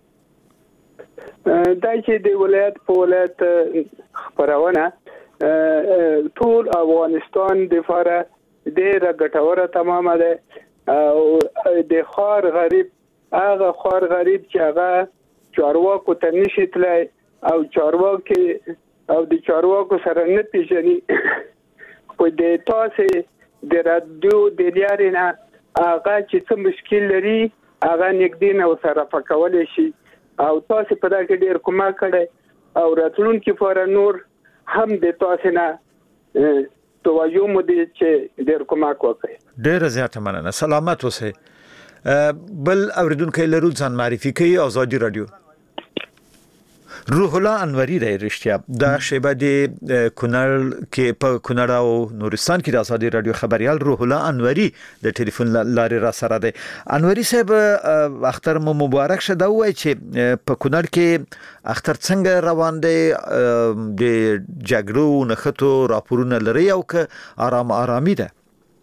دا چې د ولایت په ولایت خبرونه ټول افغانستان د فاره ډیره ګټوره تمامه ده او د خار غریب هغه خار غریب چې هغه چارواکو ته نشي تلای او چارواکي او د چارواکو سره نه پیژني په د تاسو د رادیو د لیارینه هغه چې څه مشکل لري هغه نګدې نه سره پکولې شي او تاسو په دا کې ډیر کومک کړی او راتلونکي فور نور هم د تاسو نه توجه مو دي چې ډیر کومک وکړي ډیر زیاته مننه سلامت اوسئ بل اوریدونکو لرو ځان معرفي کوي ازادي رادیو روح الله انوري دی رښتیا دا شیبه د کونړ کې په کونړ او نورستان کې د ازادي رادیو خبريال روح الله انوري د ټلیفون لارې را سره دی انوري صاحب اختر مو مبارک شه دا وای چې په کونړ کې اختر څنګه روان دی د جګړو نخټو راپورونه لري او که آرام آرامي ده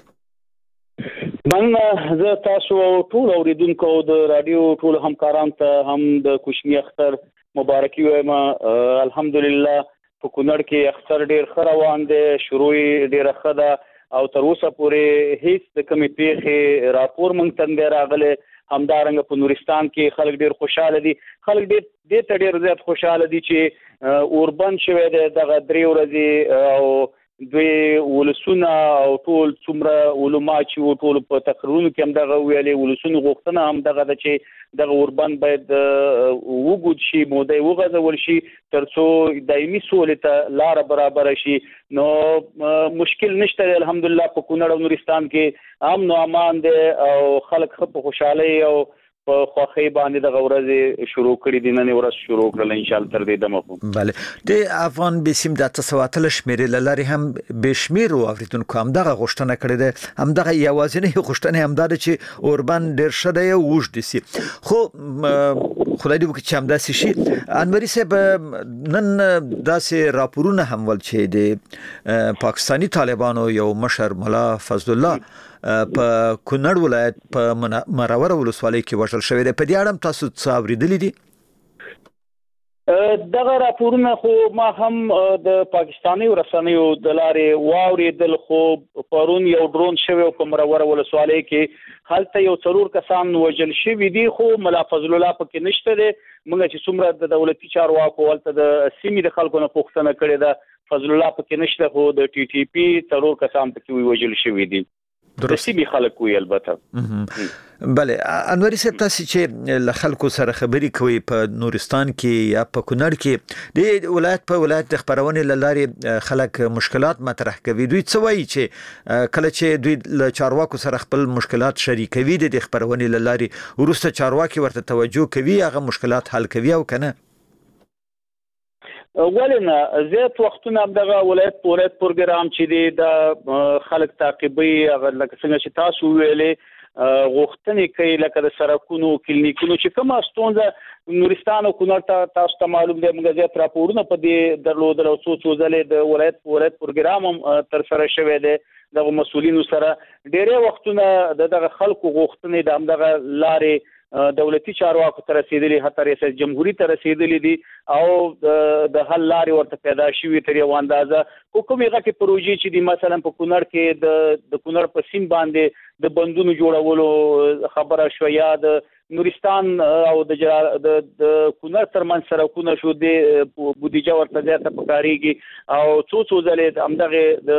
من زه تاسو ټول اوریدونکو د رادیو ټول همکاران ته هم د کوچنی اختر مبارکي وایم الحمدلله په کونړ کې اختر ډیر ښه روان دی شروع ډیر ښه ده او تر اوسه پورې هیڅ د کمی پیښې راپور مونږ ته راغله همدارنګه په نورستان کې خلک ډیر خوشاله دي خلک ډیر ډیر ډیر زیات خوشاله دي چې اوربند شوی دی دغه درې ورځې او دوی ولسونه او ټول څومره علما چې ټول په تقریرونو کې هم دغه ویلي ولسونه غوښتنه هم دغه د چې دغه اوربند باید وګود شي موده وغځول شي ترڅو دایمي سولې ته لار برابر شي نو مشکل نشته الحمدلله په کونړ او نورستان کې امن او امان دي او خلک خپ خوشاله او په خوخي باندې د غورزه شروع کړې دي نن ورځ شروع کړل ان شاء الله تر دې دمه بله د افغان بسیم د تسواتل شمیرې لاري هم بشمیر او اوریدونکو هم دغه غوښتنه کړې ده هم دغه یوازینی غوښتنه هم ده چې اوربان ډیر شده یو وښد سي خو خدای دې وکړي چې هم داسې شي انوري صاحب نن داسې راپورونه هم ول چې د پاکستانی طالبانو یو مشر مولا فضل الله په کونړ ولایت په مرور ولسوالۍ کې وژل شوی دی په دې اړه تاسو څه اوریدلې دي دغه راپورونه خو ما هم د پاکستاني رسنیو د لارې واوریدل خو پرون یو ډرون شوی په مرور ولسوالۍ کې هلته یو څلور کسان وژل شوی دي خو مولا فضل الله پکې نشته دی موږ چې څومره د دولتي چارواکو ولته د سیمې د خلکو نه پوښتنه کړې ده فضل الله پکې نشته خو د ټي ټي پی څلور کسان پکې وژل شوی دي د سیمې خلک وی البته بله انوري صاحب تاسو چې له خلکو سره خبرې کوي په نورستان کې یا په کونړ کې د ولایت په ولایت د خبرونې لارې خلک مشکلات مطرح کوي دوی څه وایي چې کله چې دوی له چارواکو سره خپل مشکلات شریکوي د خبرونې لارې ورسته چارواکي ورته توجه کوي هغه مشکلات حل کوي او کنه ولنه زیات وختونه دغه ولایت ولایت پروګرام چې دی د خلک تعقیبي هغه لکه څنګه چې تاسو ویلې غوښتنې کوي لکه د سرکونو کلینیکونو چې کومه ستونزه نورستان او کونړ ته تاسو ته معلوم دی موږ زیات راپورونه په دې درلودل او څو څو ځلې د ولایت ولایت پروګرام هم تر سره شوی دی دغه مسولینو سره ډېرې وختونه دغه خلکو غوښتنې د همدغه لارې دولتي چارواکو ته رسیدلي حتی ریاست جمهوریت ته رسیدلي دي او د حل لارې ورته پیدا شوي تر یو اندازه کومې غټې پروژې چې دي مثلا په کونړ کې د د کونړ په سیم باندې د بندونو جوړولو خبره شو یا د نورستان او د د کونړ ترمن سرکونه شو د بودیجه ورته زیاته پکاريږي او څو څو ځلې همدغه د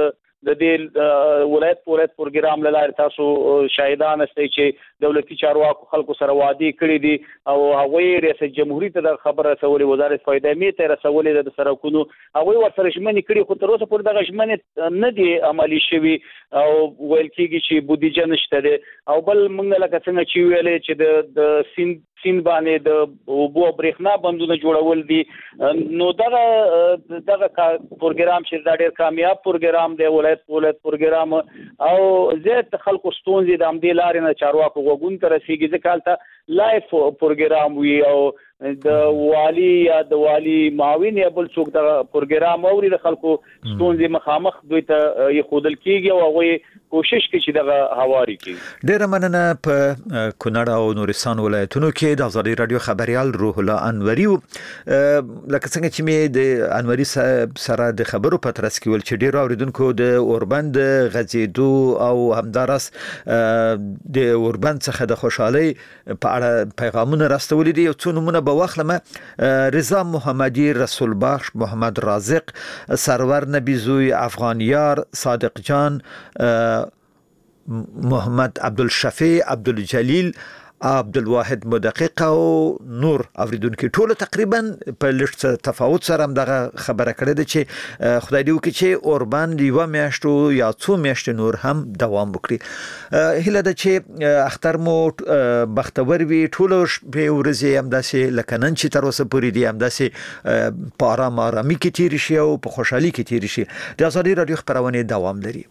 د دې ولایت ولایت پروګرام لاره تاسو شاهدان استئ چې دولتي چارواکو خلکو سره وعده کړې دي او هغه ریاست جمهوریت ته خبره رسولې وزارت فایده می ته رسولې د سرکونو هغه ورسره شمنې کړي خو تر اوسه پورې دغه شمنې نه دي عملی شوي او ویل کېږي چې بودیجه نشته ده او بل موږ لکه څنګه چې ویلې چې د سین سین باندې د اوبو برېښنا بندونه جوړول دي نو دغه دغه پروګرام چې دا ډېر کامیاب پروګرام دی ولایت ولایت پروګرام او زیات خلکو ستونزې د امدې لارې نه چارواکو وګون ته رسیږي ځکه هلته لایف پروګرام وي او د والی یا د والی معاون یا بل څوک د پروګرام اوري د خلکو ستونزې مخامخ دوی ته یې خودل کیږي او هغه کوشش کوي چې دغه هواري کړي. ډیره مننه. په کونړ او نورستان ولایتونو کې د ازادي رادیو خبريال روح الله انوري لکه څنګه چې مې د انوري سره د خبرو په ترڅ کې ول چې ډیرو اوریدونکو د اوربند غزیدو او همدارس د اوربند څخه د خوشحالي په اړه پیغامونه راستولي دي. یو څو نمونه واخلمه. رضا محمدی، رسول بخش، محمد رازق، سرور نبیزوی، افغانیار، صادق جان، محمد عبدالشفیع، عبدالجلیل، عبدالواحد مدقق او نور اوریدونکو ټول تقریبا په لږ تفاوت سره دغه خبره کړې ده چې خدای دې وکړي چې اوربان یو میاشتو یا څو میاشتې نور هم دوام وکړي. هله ده چې اختر مو بختور وي ټول به ورځي هم داسې لکه نن چې تر اوسه پورې دي هم داسې په آرام آرامي کې تیر شي او په خوشحالي کې تیر شي. د ازادي رادیو خبرونه دوام لري.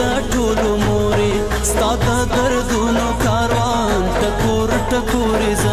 ټکور ټکور